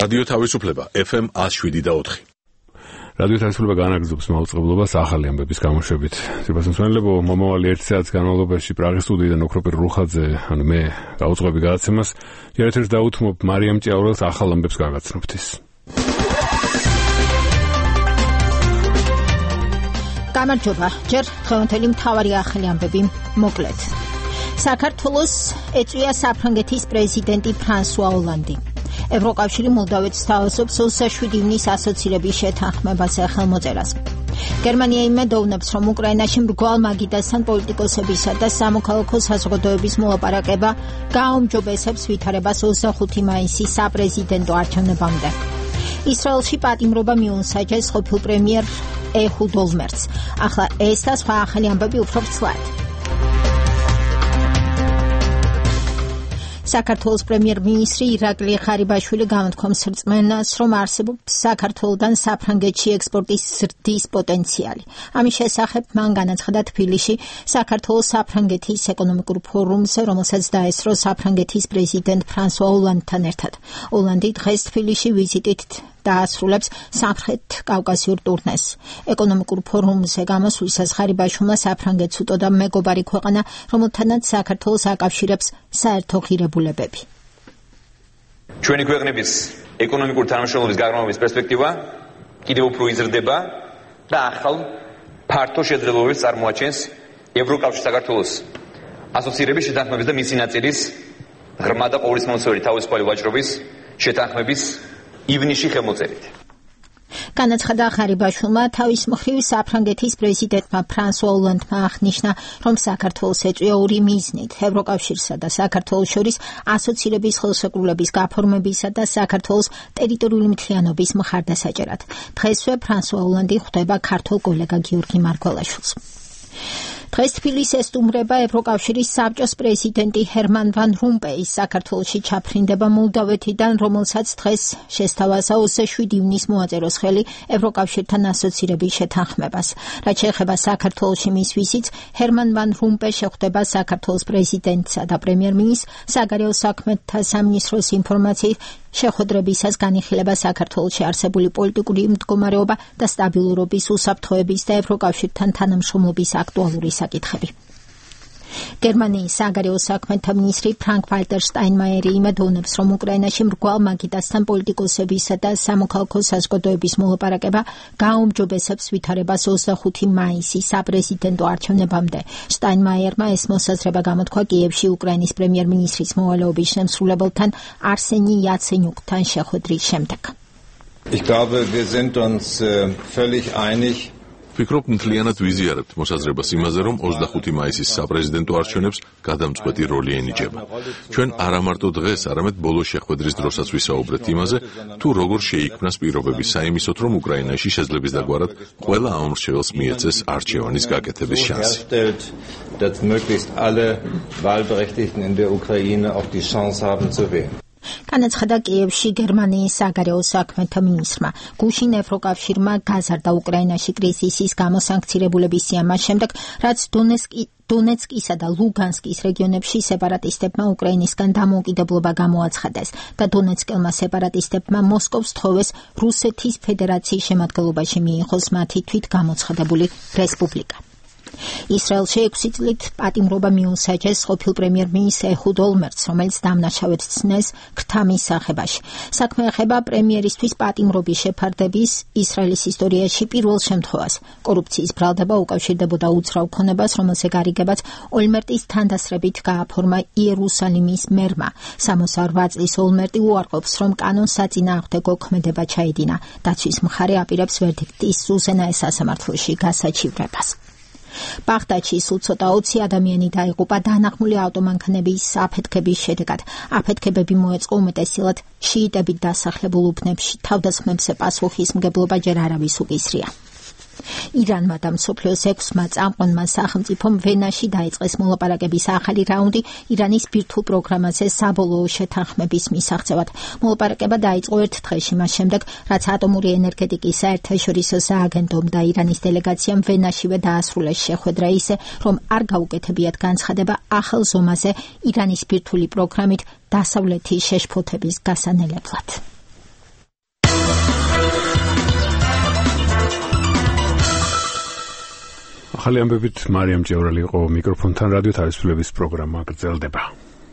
რადიო თავისუფლება FM 107.4. რადიო თავისუფლება განაგრძობს მაუწყებლობას ახალი ამბების გამოშვებით. სიბასმცემელებო, მომავალი 1 საათის განმავლობაში პრაღის სტუდიიდან ოქროპირ რუხაძე, მე გავუწყები გადაცემას. ერთ-ერთ დაუთმობ მარიამ ჭიაურელს ახალ ამბებს გაგაცნობთ ის. გამარჯობა, ჯერ დღევანდელი მთავარი ახალი ამბები მოკლედ. საქართველოს ეწვია საფრანგეთის პრეზიდენტი ფრანსუა ოლანდი. ევროკავშირი მოლდოვეთს თავაზობს 27 ივნის ასოცირების შეთანხმებაზე ხელმოწერას. გერმანია იმედოვნებს, რომ უკრაინაში მრგვალ მაგიდასთან პოლიტიკოსებისა და სამოქალაქო საზოგადოების მოლაპარაკება გააუმჯობესებს ვითარებას 25 მაისის საპრეზიდენტო არჩევნებამდე. ისრაელში პატიმრობა მიუსაჯეს ყოფილ პრემიერ ეჰუდ ოლმერტს. ახლა ეს და სხვა ახალი ამბები უფრო ვრცლად. საქართველოს პრემიერ-მინისტრი ირაკლი ღარიბაშვილი გამოთქვამს რწმენას, რომ არსებობს საქართველოდან საფრანგეთში ექსპორტის ზრდის პოტენციალი. ამის შესახებ მან განაცხადა თბილისში საქართველოს საფრანგეთის ეკონომიკურ ფორუმზე, რომელსაც დაესწრო საფრანგეთის პრეზიდენტ ფრანსუა ოლანდთან ერთად. ოლანდი დღეს თბილისში ვიზიტით დაასრულებს სამხრეთ კავკასიურ ტურნეს. ეკონომიკურ ფორუმზე გამოსვლისას ღარიბაშვილმა საფრანგეთს უტოდა მეგობარი ქვეყანა, რომელთანაც საქართველოს აკავშირებს საერთო ღირებულებები. ჩვენი ქვეყნების ეკონომიკური თანამშრომლობის გაღრმავების პერსპექტივა კიდევ უფრო იზრდება და ახალ ფართო შეძლებულებას წარმოაჩენს ევროკავშირის საქართველოს ასოცირების შეთანხმების და მისი ნაწილის ღრმა და ყოვლისმომცველი თავისუფალი ვაჭრობის შეთანხმების ივნისში ხელმოწერით. განაცხადა ღარიბაშვილმა თავის მხრივ საფრანგეთის პრეზიდენტმა ფრანსუა ოლანდმა აღნიშნა, რომ საქართველოს ეწვია ორი მიზნით: ევროკავშირსა და საქართველოს შორის ასოცირების ხელშეკრულების გაფორმებისა და საქართველოს ტერიტორიული მთლიანობის მხარდასაჭერად. დღესვე ფრანსუა ოლანდი ხვდება ქართველ კოლეგა გიორგი მარგველაშვილს. დღეს თბილისს ესტუმრება ევროკავშირის საბჭოს პრეზიდენტი ჰერმან ვან რომპეის საქართველოში ჩაფრინდება მოლდოვეთიდან, რომელსაც დღეს შესთავაზა 27 ივნის მოაწეროს ხელი ევროკავშირთან ასოცირების შეთანხმებას. რაც შეეხება საქართველოში მის ვიზიტს, ჰერმან ვან რომპე შეხვდება საქართველოს პრეზიდენტსა და პრემიერ-მინისტრს. საგარეო საქმეთა სამინისტროს ინფორმაციით, შეხვედრებისას განიხილება საქართველოში არსებული პოლიტიკური მდგომარეობა და სტაბილურობის უსაფრთხოების და ევროკავშირთან თანამშრომლობის აქტუალური საკითხები. გერმანიის საგარეო საქმეთა მინისტრი ფრანკ ვალტერ შტაინმაიერი იმედოვნებს, რომ უკრაინაში მრგვალ მაგიდასთან პოლიტიკოსებისა და სამოქალაქო საზოგადოების მოლაპარაკება გააუმჯობესებს ვითარებას 25 მაისის საპრეზიდენტო არჩევნებამდე. შტაინმაიერმა ეს მოსაზრება გამოთქვა კიევში უკრაინის პრემიერ-მინისტრის მოვალეობის შემსრულებელთან არსენი იაცენიუკთან შეხვედრის შემდეგ. Ich glaube, wir sind uns völlig einig. ვფიქრობ, მთლიანად ვიზიარებთ მოსაზრებას იმაზე, რომ 25 მაისის საპრეზიდენტო არჩევნებს გადამწყვეტი როლი ენიჭება. ჩვენ არა მარტო დღეს, არამედ ბოლო შეხვედრის დროსაც ვისაუბრეთ იმაზე, თუ როგორ შეიქმნას პირობები საიმისოთ, რომ უკრაინაში შეძლების დაგვარად ყველა ამომრჩეველს მიეცეს არჩევანის გაკეთების შანსი. Dass möglichst alle Wahlberechtigten in der Ukraine auch die Chance haben zu wählen. განაცხადა კიევში გერმანიის საგარეო საქმეთა მინისტრმა. გუშინ ევროკავშირმა გაზარდა უკრაინაში კრიზისის გამო სანქცირებულების სიამას შემდეგ, რაც დონეცკისა და ლუგანსკის რეგიონებში სეპარატისტებმა უკრაინისგან დამოუკიდებლობა გამოაცხადეს და დონეცკელმა სეპარატისტებმა მოსკოვს თხოვეს რუსეთის ფედერაციის შემადგენლობაში მიიღოს მათი თვითგამოცხადებული რესპუბლიკა. ისრაელში 6 წლით პატიმრობა მიუსაჯეს ყოფილ პრემიერ-მინისტრ ეჰუდ ოლმერტს, რომელიც დამნაშავედ ცნეს ქთამის სახებაში. საქმე ეხება პრემიერისთვის პატიმრობის შეფარდების ისრაელის ისტორიაში პირველ შემთხვევას. კორუფციის ბრალდება უკავშირდებოდა უძრავ ქონებას, რომელზე გარიგებაც ოლმერტის თანდასწრებით გააფორმა იერუსალიმის მერმა. 68 წლის ოლმერტი უარყოფს, რომ კანონს საწინააღმდეგო ქმედება ჩაედინა. დაცვის მხარე აპირებს ვერდიქტის უზენაეს სასამართლოში გასაჩივრებას. ბაღდადში სულ ცოტა 20 ადამიანი დაიღუპა დანახმული ავტომანქანების აფეთქების შედეგად. აფეთქებები მოეწყო უმეტესილად შიიტებით დასახლებულ უბნებში. თავდასხმებზე პასუხისმგებლობა ჯერ არავის უკისრია. ირანმა და მსოფლიოს 6-მა წამყვანმა სახელმწიფომ ვენაში დაიწყეს მოლაპარაკების ახალი რაუნდი ირანის ბირთვულ პროგრამაზე საბოლოო შეთანხმების მისაღწევად. მოლაპარაკება დაიწყო ერთ დღეში მას შემდეგ, რაც ატომური ენერგეტიკის საერთაშორისო სააგენტომ და ირანის დელეგაციამ ვენაშივე დაასრულეს შეხვედრა ისე, რომ არ გაუკეთებიათ განცხადება ახალ ზომაზე ირანის ბირთვული პროგრამით დასავლეთის შეშფოთების გასანელებლად. ახალი ამბებით მარიამ ჭევრელი იყო მიკროფონთან რადიო თავისუფლების პროგრამა გრძელდება.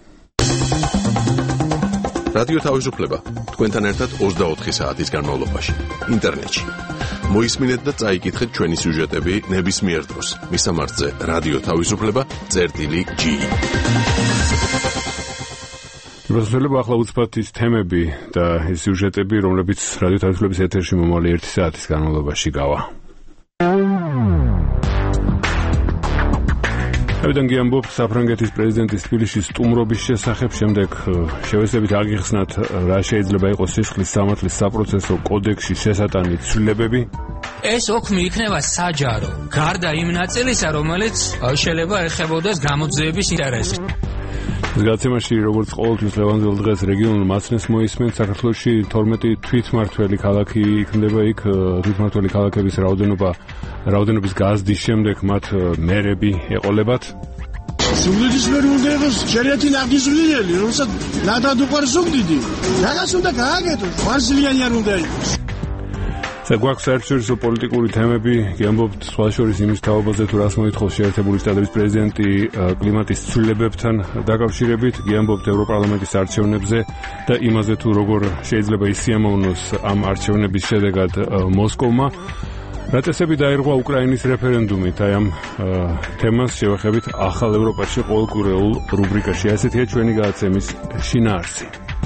რადიო თავისუფლება თქვენთან ერთად 24 საათის განმავლობაში ინტერნეტში. მოისმინეთ და წაიკითხეთ ჩვენი სიუჟეტები ნებისმიერ დროს. მისამართზე რადიო თავისუფლება.gi. მოსახლეობა ახლა უცბად ის თემები და ის სიუჟეტები, რომლებიც რადიო თავისუფლების ეთერში მომავალი 1 საათის განმავლობაში გავა. თავიდან გიამბობთ საფრანგეთის პრეზიდენტის თბილისში სტუმრობის შესახებ, შემდეგ შევეცდებით აგიხსნათ რა შეიძლება იყოს სისხლის სამართლის საპროცესო კოდექსში შესატანი ცვლილებები. ეს ოქმი იქნება საჯარო, გარდა იმ ნაწილისა, რომელიც შეიძლება ეხებოდეს გამოძიების ინტერესს. გაცემაში როგორც ყოველთვის ლევანძელ დღეს რეგიონულ მაცნეს მოისმენთ. საქართველოში 12 თვითმმართველი ქალაქი იქნება, იქ თვითმმართველი ქალაქების რაოდენობის გაზრდის შემდეგ მათ მერები ეყოლებათ. ზუგდიდის მერი უნდა იყოს შერიათი ნაბიჯლიანი, რომელსაც ნადად უყარს ზუგდიდი. რაღაც უნდა გააკეთოს, ხარძლიანი არ უნდა იყოს. გვაქვს საერთაშორისო პოლიტიკური თემები, გიამბობთ სხვა შორის იმის თაობაზე, თუ რას მოითხოვს შეერთებული შტატების პრეზიდენტი კლიმატის ცვლილებებთან დაკავშირებით, გიამბობთ ევროპარლამენტის არჩევნებზე და იმაზე, თუ როგორ შეიძლება ისიამოვნოს ამ არჩევნების შედეგად მოსკოვმა. რა წესები დაირღვა უკრაინის რეფერენდუმით, აი ამ თემას შევეხებით ახალ ევროპაში ყოველკვირეულ რუბრიკაში. ასეთია ჩვენი გადაცემის შინაარსი.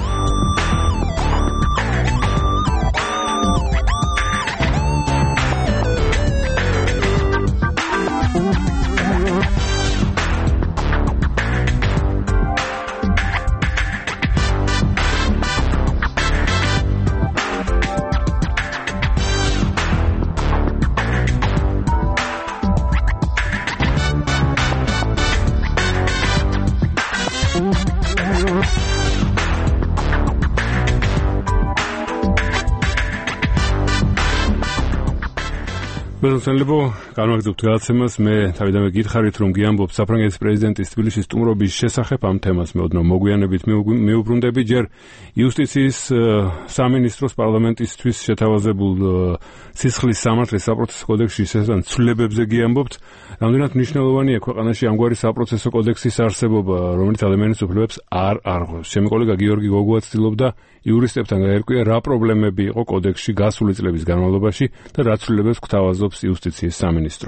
მოგესალმებო, განვაგრძობთ გადაცემას. მე თავიდანვე გითხარით, რომ გიამბობთ საფრანგეთის პრეზიდენტის თბილისში სტუმრობის შესახებ. ამ თემას მე ოდნავ მოგვიანებით მიუბრუნდები. ჯერ იუსტიციის სამინისტროს პარლამენტისთვის შეთავაზებულ სისხლის სამართლის საპროცესო კოდექსში შესაძლოა ცვლილებებზე გიამბობთ. რამდენად მნიშვნელოვანია ქვეყანაში ამგვარი საპროცესო კოდექსის არსებობა, რომელიც ადამიანის უფლებებს არ არღვევს. ჩემი კოლეგა გიორგი გოგუა ცდილობდა იურისტებთან გაერკვია, რა პრობლემები იყო კოდექსში გასული წლების განმავლობაში და რა ცვლილებებს გვთავაზობს იუსტიციის სამინისტრო.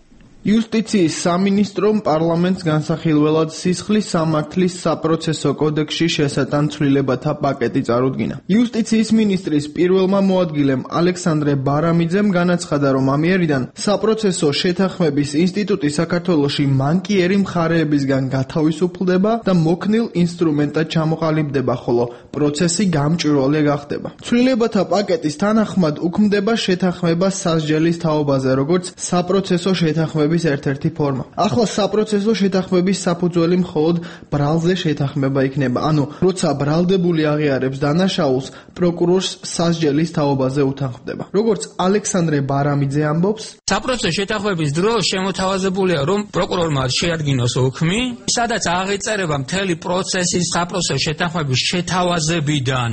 იუსტიციის სამინისტრომ პარლამენტს განსახილველად სისხლის სამართლის საპროცესო კოდექსში შესატან ცვლილებათა პაკეტი წარუდგინა. იუსტიციის მინისტრის პირველმა მოადგილემ ალექსანდრე ბარამიძემ განაცხადა, რომ ამიერიდან საპროცესო შეთანხმების ინსტიტუტი საქართველოში მანკიერი მხარეებისგან გათავისუფლდება და მოქნილ ინსტრუმენტად ჩამოყალიბდება, ხოლო პროცესი გამჭვირვალე გახდება. ცვლილებათა პაკეტის თანახმად უქმდება შეთანხმება სასჯელის თაობაზე, როგორც საპროცესო შეთანხმების ერთ-ერთი ფორმა. ახლა საპროცესო შეთანხმების საფუძველი მხოლოდ ბრალზე შეთანხმება იქნება. ანუ, როცა ბრალდებული აღიარებს დანაშაულს, პროკურორს სასჯელის თაობაზე უთანხმდება. როგორც ალექსანდრე ბარამიძე ამბობს, საპროცესო შეთანხმების დროს შემოთავაზებულია, რომ პროკურორმა შეადგინოს ოქმი, სადაც აღიწერება მთელი პროცესის საპროცესო შეთანხმების შეთავაზებიდან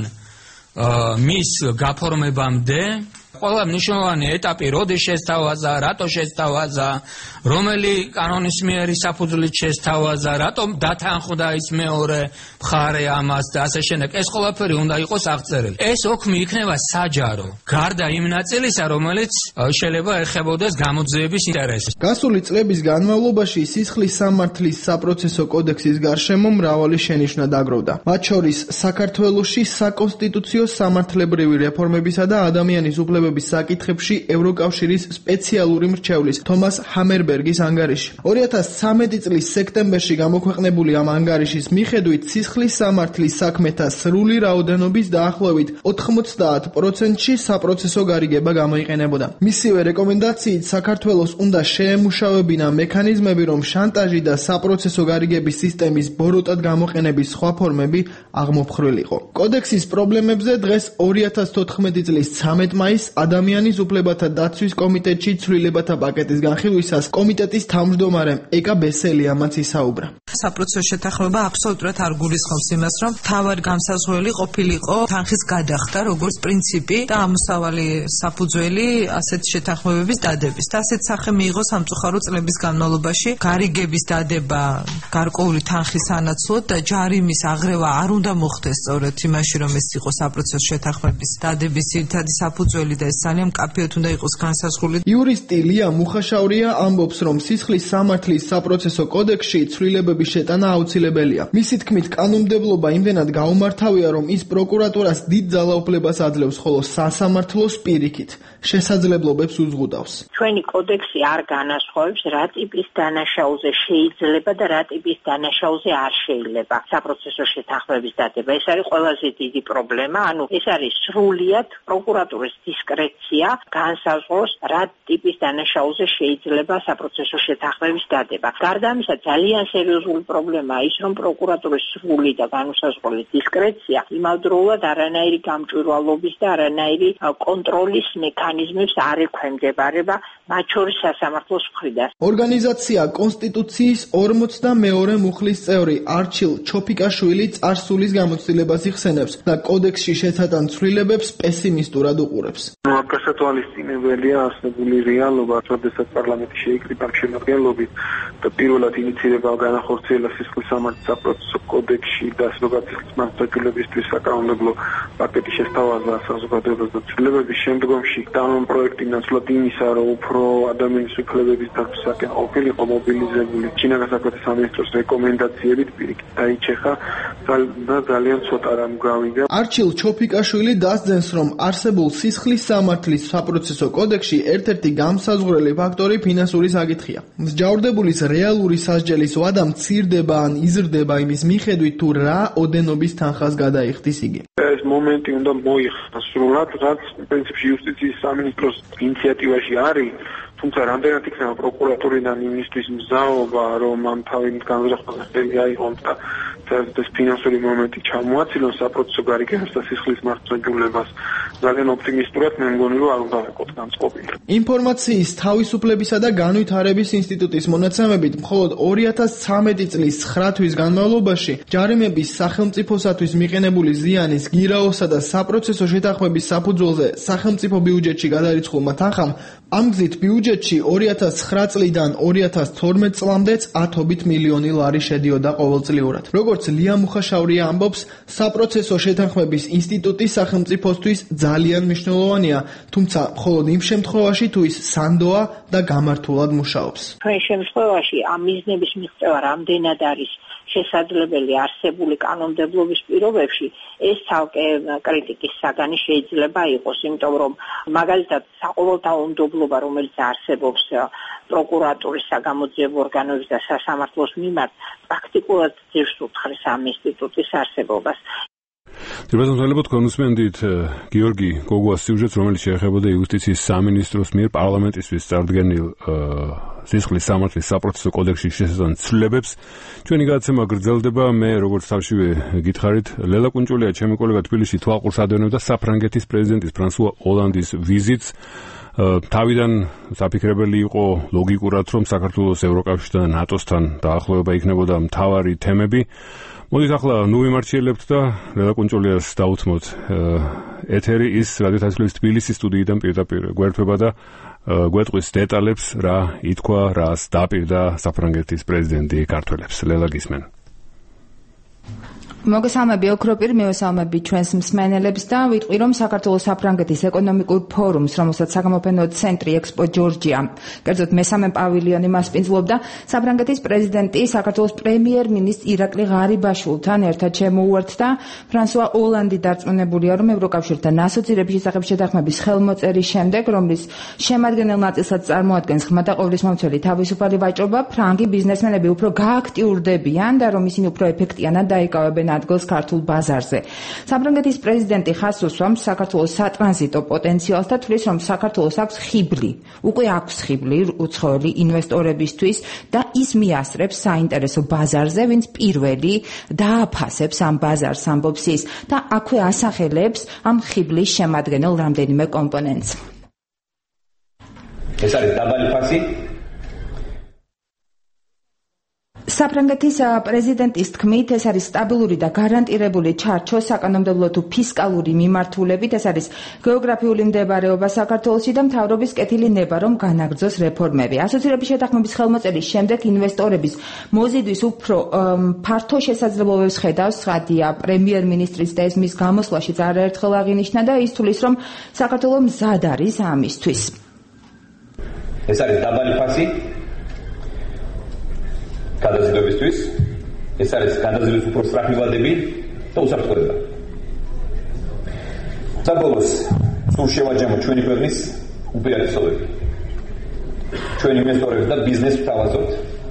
მის გაფორმებამდე. ყველა მნიშვნელოვანი ეტაპი, როდის შესთავაზა, რატო შესთავაზა, რომელი კანონის მიერი საფუძვლით შესთავაზა, რატომ დათანხმდა ის მეორე მხარე ამას და ასე შემდეგ. ეს ყველაფერი უნდა იყოს აღწერილი. ეს ოქმი იქნება საჯარო, გარდა იმ ნაწილისა, რომელიც შეიძლება ეხებოდეს გამოძიების ინტერესს. გასული წლების განმავლობაში სისხლის სამართლის საპროცესო კოდექსის გარშემო მრავალი შენიშვნა დაგროვდა. მათ შორის საქართველოში საკონსტიტუციო სამართლებრივი რეფორმებისა და ადამიანის უფლებების საკითხებში ევროკავშირის სპეციალური მრჩევლის თომას ჰამერბერგის ანგარიში. 2013 წლის სექტემბერში გამოქვეყნებული ამ ანგარიშის მიხედვით სისხლის სამართლის საქმეთა სრული რაოდენობის დაახლოებით 90%-ში საპროცესო გარიგება გამოიყენებოდა. მისივე რეკომენდაციით საქართველოს უნდა შეემუშავებინა მექანიზმები, რომ შანტაჟი და საპროცესო გარიგების სისტემის ბოროტად გამოყენების სხვა ფორმები აღმოფხრილიყო. კოდექსის პრობლემებზე დღეს 2014 წლის 13 მაისს ადამიანის უფლებათა დაცვის კომიტეტში ცვლილებათა პაკეტის განხილვისას კომიტეტის თავმჯდომარემ ეკა ბესელიამაც ისაუბრა. საპროცესო შეთანხმება აბსოლუტურად არ გულისხმობს იმას, რომ თავად განსაზღვრელი ყოფილიყო თანხის გადახდა, როგორც პრინციპი და ამოსავალი საფუძველი ასეთ შეთანხმებების დადების. და ასეთ სახე მიიღო სამწუხარო წლების განმავლობაში გარიგების დადება გარკვეული თანხის ანაცვლოდ და ჯარიმის აღრევა არ უნდა მოხდეს სწორედ იმაში, რომ ეს იყო საპროცესო შეთანხმების დადების ძირითადი საფუძველი და ეს ძალიან მკაფიოდ უნდა იყოს განსაზღვრული. იურისტი ლია მუხაშაურია ამბობს, რომ სისხლის სამართლის საპროცესო კოდექსში ცვლილებების შეტანა აუცილებელია. მისი თქმით, კანონმდებლობა იმდენად გაუმართავია, რომ ის პროკურატურას დიდ ძალაუფლებას აძლევს, ხოლო სასამართლოს პირიქით შესაძლებლობებს უზღუდავს. ჩვენი კოდექსი არ განასხვავებს, რა ტიპის დანაშაულზე შეიძლება და რა ტიპის დანაშაულზე არ შეიძლება საპროცესო შეთანხმების დადება. ეს არის ყველაზე დიდი პრობლემა, ანუ ეს არის სრულიად პროკურატურის დისკრეცია განსაზღვროს, რა ტიპის დანაშაულზე შეიძლება საპროცესო შეთანხმების დადება. გარდა ამისა, ძალიან სერიოზული პრობლემაა ის, რომ პროკურატურის სრული და განუსაზღვრელი დისკრეცია იმავდროულად არანაირი გამჭვირვალობის და არანაირი კონტროლის მექანიზმებს არ ექვემდებარება, მათ შორის სასამართლოს მხრიდან. ორგანიზაცია კონსტიტუციის 42 მუხლის წევრი არჩილ ჩოფიკაშვილი წარსულის გამოცდილებას იხსენებს და კოდექსში შესატან ცვლილებებს პესიმისტურად უყურებს. გასათვალისწინებელია არსებული რეალობა, როდესაც პარლამენტი შეიკრიბა შემადგენლობით და პირველად ინიციირება განახორციელა სისხლის სამართლის საპროცესო კოდექსში და სისხლის მართლმსაჯულებისთვის საკანონმდებლო პაკეტი შესთავაზა საზოგადოებას და ცვლილებების შემდგომში კანონპროექტი ნაცვლად იმისა, რომ უფრო ადამიანის უფლებების დაცვისაკენ ყოფილიყო მობილიზებული ჩინეთის საქმეთა სამინისტროს რეკომენდაციებით პირიქით დაიჩეხა და ძალიან ცოტა რამ გავიგა. არჩილ ჩოფიკაშვილი დასძენს, რომ არსებულ სისხლის სამართლის საპროცესო კოდექსში ერთ-ერთი გამსაზღვრელი ფაქტორი ფინანსური საკითხია. მსჯავრდებულის რეალური სასჯელის ვადა მცირდება ან იზრდება იმის მიხედვით, თუ რა ოდენობის თანხას გადაიხდის იგი. ეს მომენტი უნდა მოიხსნას სრულად, რაც პრინციპში იუსტიციის სამინისტროს ინიციატივაში არის, თუმცა რამდენად იქნება პროკურატურიდან იმისთვის მზაობა, რომ ამ თავის განზრახვა ხელი აიღონ და ეს ფინანსური მომენტი ჩამოაცილონ საპროცესო გარიგებას და სისხლის მართლმსაჯულებას, ძალიან ოპტიმისტურად მე მგონი, რომ არ უნდა ვიყოთ განწყობილი. ინფორმაციის თავისუფლებისა და განვითარების ინსტიტუტის მონაცემებით, მხოლოდ 2013 წლის 9 თვის განმავლობაში ჯარიმების სახელმწიფოსათვის მიყენებული ზიანის გირაოსა და საპროცესო შეთანხმების საფუძველზე სახელმწიფო ბიუჯეტში გადარიცხულმა თანხამ ამ გზით ბიუჯეტში 2009 წლიდან 2012 წლამდეც 10 მილიონი ლარი შედიოდა ყოველწლიურად. როგორც ლია მუხაშაურია ამბობს, საპროცესო შეთანხმების ინსტიტუტი სახელმწიფოსთვის ძალიან მნიშვნელოვანია, თუმცა მხოლოდ იმ შემთხვევაში, თუ ის სანდოა და გამართულად მუშაობს. ჩვენ შემთხვევაში ამ მიზნების მიღწევა რამდენად არის შესაძლებელი არსებული კანონმდებლობის პირობებში, ეს ცალკე კრიტიკის საგანი შეიძლება იყოს, იმიტომ რომ მაგალითად საყოველთაოდობლობა, რომელიც არსებობს პროკურატურის საგამოძიებო ორგანოების და სასამართლოს მიმართ, პრაქტიკულად ძირს უთხრის ამ ინსტიტუტის არსებობას. Დებატონელობთ კონსმენდით გიორგი გოგუას სიუჟეტს, რომელიც შეეხებოდა იუსტიციის სამინისტროს მიერ პარლამენტისთვის წარდგენილ სისხლის სამართლის საპროცესო კოდექსში შესატან ცვლილებებს. ჩვენი გადაცემა გრძელდება. მე როგორც თავშივე გითხარით, ლელა კუნჭულია, ჩემი კოლეგა თბილისში თვალყურს ადევნებდა საფრანგეთის პრეზიდენტის ფრანსუა ოლანდის ვიზიტს. თავიდან საფიქრებელი იყო ლოგიკურად, რომ საქართველოს ევროკავშირთან და ნატოსთან დაახლოება იქნებოდა მთავარი თემები. მოდით ახლა ვიმარჩიელებთ და ლელა კუნჭულიას დაუთმოთ ეთერი ის რადიოთაშლის თბილისის სტუდიიდან პირდაპირ გვერდება და გვეტყვის დეტალებს, რა ითქვა, რას დაპირდა საფრანგეთის პრეზიდენტი ქართველებს. ლელა გისმენ. მოგესალმები ოქროპირ, მივესალმები ჩვენს მსმენელებს და ვიტყვი, რომ საქართველოს საფრანგეთის ეკონომიკურ ფორუმს, რომელსაც საგამოფენო ცენტრი ექსპო ჯორჯია, კერძოდ მესამე პავილიონი მასპინძლობდა, საფრანგეთის პრეზიდენტი საქართველოს პრემიერ-მინისტრ ირაკლი ღარიბაშვილთან ერთად შემოუერთდა. ფრანსუა ოლანდი დარწმუნებულია, რომ ევროკავშირთან ასოცირების შესახებ შეთანხმების ხელმოწერის შემდეგ, რომლის შემადგენელ ნაწილსაც წარმოადგენს ღრმა და ყოვლისმომცველი თავისუფალი ვაჭრობა, ფრანგი ბიზნესმენები უფრო გააქტიურდებიან და რომ ისინი უფრო ეფექტიანად დაიკავებენ ადგილს ქართულ ბაზარზე. საფრანგეთის პრეზიდენტი ხაზს უსვამს საქართველოს სატრანზიტო პოტენციალს და თვლის, რომ საქართველოს აქვს ხიბლი. უკვე აქვს ხიბლი უცხოელი ინვესტორებისთვის და ის მიასწრებს საინტერესო ბაზარზე, ვინც პირველი დააფასებს ამ ბაზარს, ამბობს ის და აქვე ასახელებს ამ ხიბლის შემადგენელ რამდენიმე კომპონენტს. ეს არის დაბალი ფასი. საფრანგეთის პრეზიდენტის თქმით, ეს არის სტაბილური და გარანტირებული ჩარჩო საკანონმდებლო თუ ფისკალური მიმართულებით, ეს არის გეოგრაფიული მდებარეობა საქართველოში და მთავრობის კეთილი ნება, რომ განაგრძოს რეფორმები. ასოცირების შეთანხმების ხელმოწერის შემდეგ ინვესტორების მოზიდვის უფრო ფართო შესაძლებლობებს ხედავს, ცხადია პრემიერ-მინისტრის და ეს მის გამოსვლაშიც არაერთხელ აღინიშნა და ის თulis, რომ საქართველო მზად არის ამისთვის. ეს არის დაბალი ფასი გადაზიდვებისთვის, ეს არის გადაზიდვის უფრო სწრაფი ვადები და უსაფრთხოება. საბოლოოს, სულ შევაჯამოთ ჩვენი ქვეყნის უპირატესობები, ჩვენი ინვესტორების და ბიზნესს ვთავაზობთ.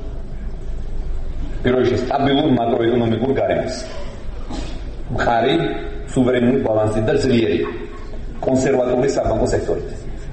პირველ რიგში სტაბილურ მაკროეკონომიკურ გარემოს, მყარი სუვერენული ბალანსით და ძლიერი კონსერვატული საბანკო სექტორით.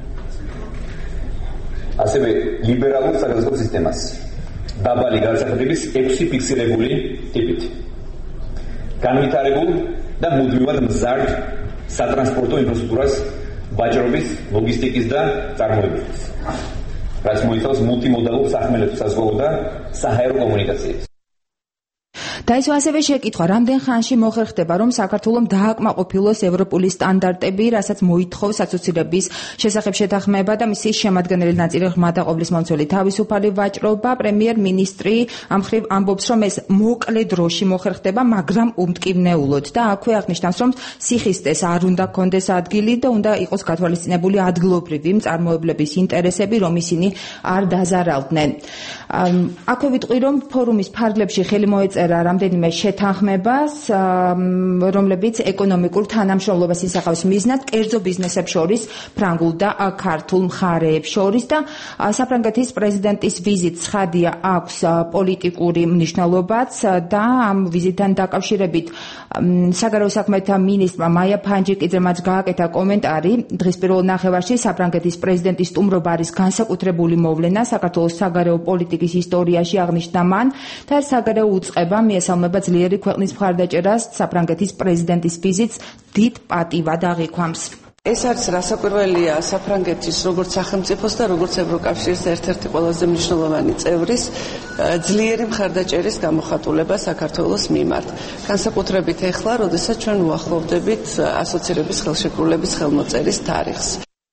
ასევე ლიბერალურ საგაზაფხულო სისტემას, დაბალი გადასახადების 6 ფიქსირებული ტიპით. განვითარებულ და მუდმივად მზარდ სატრანსპორტო ინფრასტრუქტურას ვაჭრობის, ლოგისტიკის და წარმოებისთვის, რაც მოიცავს მულტიმოდალურ სახმელეთო საზღვაო და საჰაერო კომუნიკაციებს. დაისვა ასევე შეკითხვა, რამდენ ხანში მოხერხდება, რომ საქართველომ დააკმაყოფილოს ევროპული სტანდარტები, რასაც მოითხოვს ასოცირების შესახებ შეთანხმება და მისი შემადგენელი ნაწილი ღრმა და ყოვლის მომცველი თავისუფალი ვაჭრობა. პრემიერ-მინისტრი ამ მხრივ ამბობს, რომ ეს მოკლე დროში მოხერხდება, მაგრამ უმტკივნეულოდ და აქვე აღნიშნავს, რომ სიხისტეს არ უნდა ჰქონდეს ადგილი და უნდა იყოს გათვალისწინებული ადგილობრივი მწარმოებლების ინტერესები, რომ ისინი არ დაზარალდნენ. აქვე ვიტყვი, რომ ფორუმის ფარგლებში ხელი მოეწერა რამდენიმე შეთანხმებას, რომლებიც ეკონომიკურ თანამშრომლობას ისახავს მიზნად კერძო ბიზნესებს შორის, ფრანგულ და ქართულ მხარეებს შორის და საფრანგეთის პრეზიდენტის ვიზიტს ცხადია აქვს პოლიტიკური მნიშვნელობაც და ამ ვიზიტთან დაკავშირებით საგარეო საქმეთა მინისტრმა მაია ფანჯიკიძემ გააკეთა კომენტარი. დღის პირველ ნახევარში საფრანგეთის პრეზიდენტის სტუმრობა არის განსაკუთრებული მოვლენა საქართველოს საგარეო პოლიტიკის ისტორიაში, აღნიშნა მან და საგარეო უწყება მიესალმება ძლიერი ქვეყნის მხარდაჭერას, საფრანგეთის პრეზიდენტის ვიზიტს დიდ პატივად აღიქვამს. ეს არის რასაკვირველია საფრანგეთის როგორც სახელმწიფოს და როგორც ევროკავშირის ერთ-ერთი ყველაზე მნიშვნელოვანი წევრის ძლიერი მხარდაჭერის გამოხატულება საქართველოს მიმართ. განსაკუთრებით ეხლა, როდესაც ჩვენ უახლოვდებით ასოცირების ხელშეკრულების ხელმოწერის თარიღს.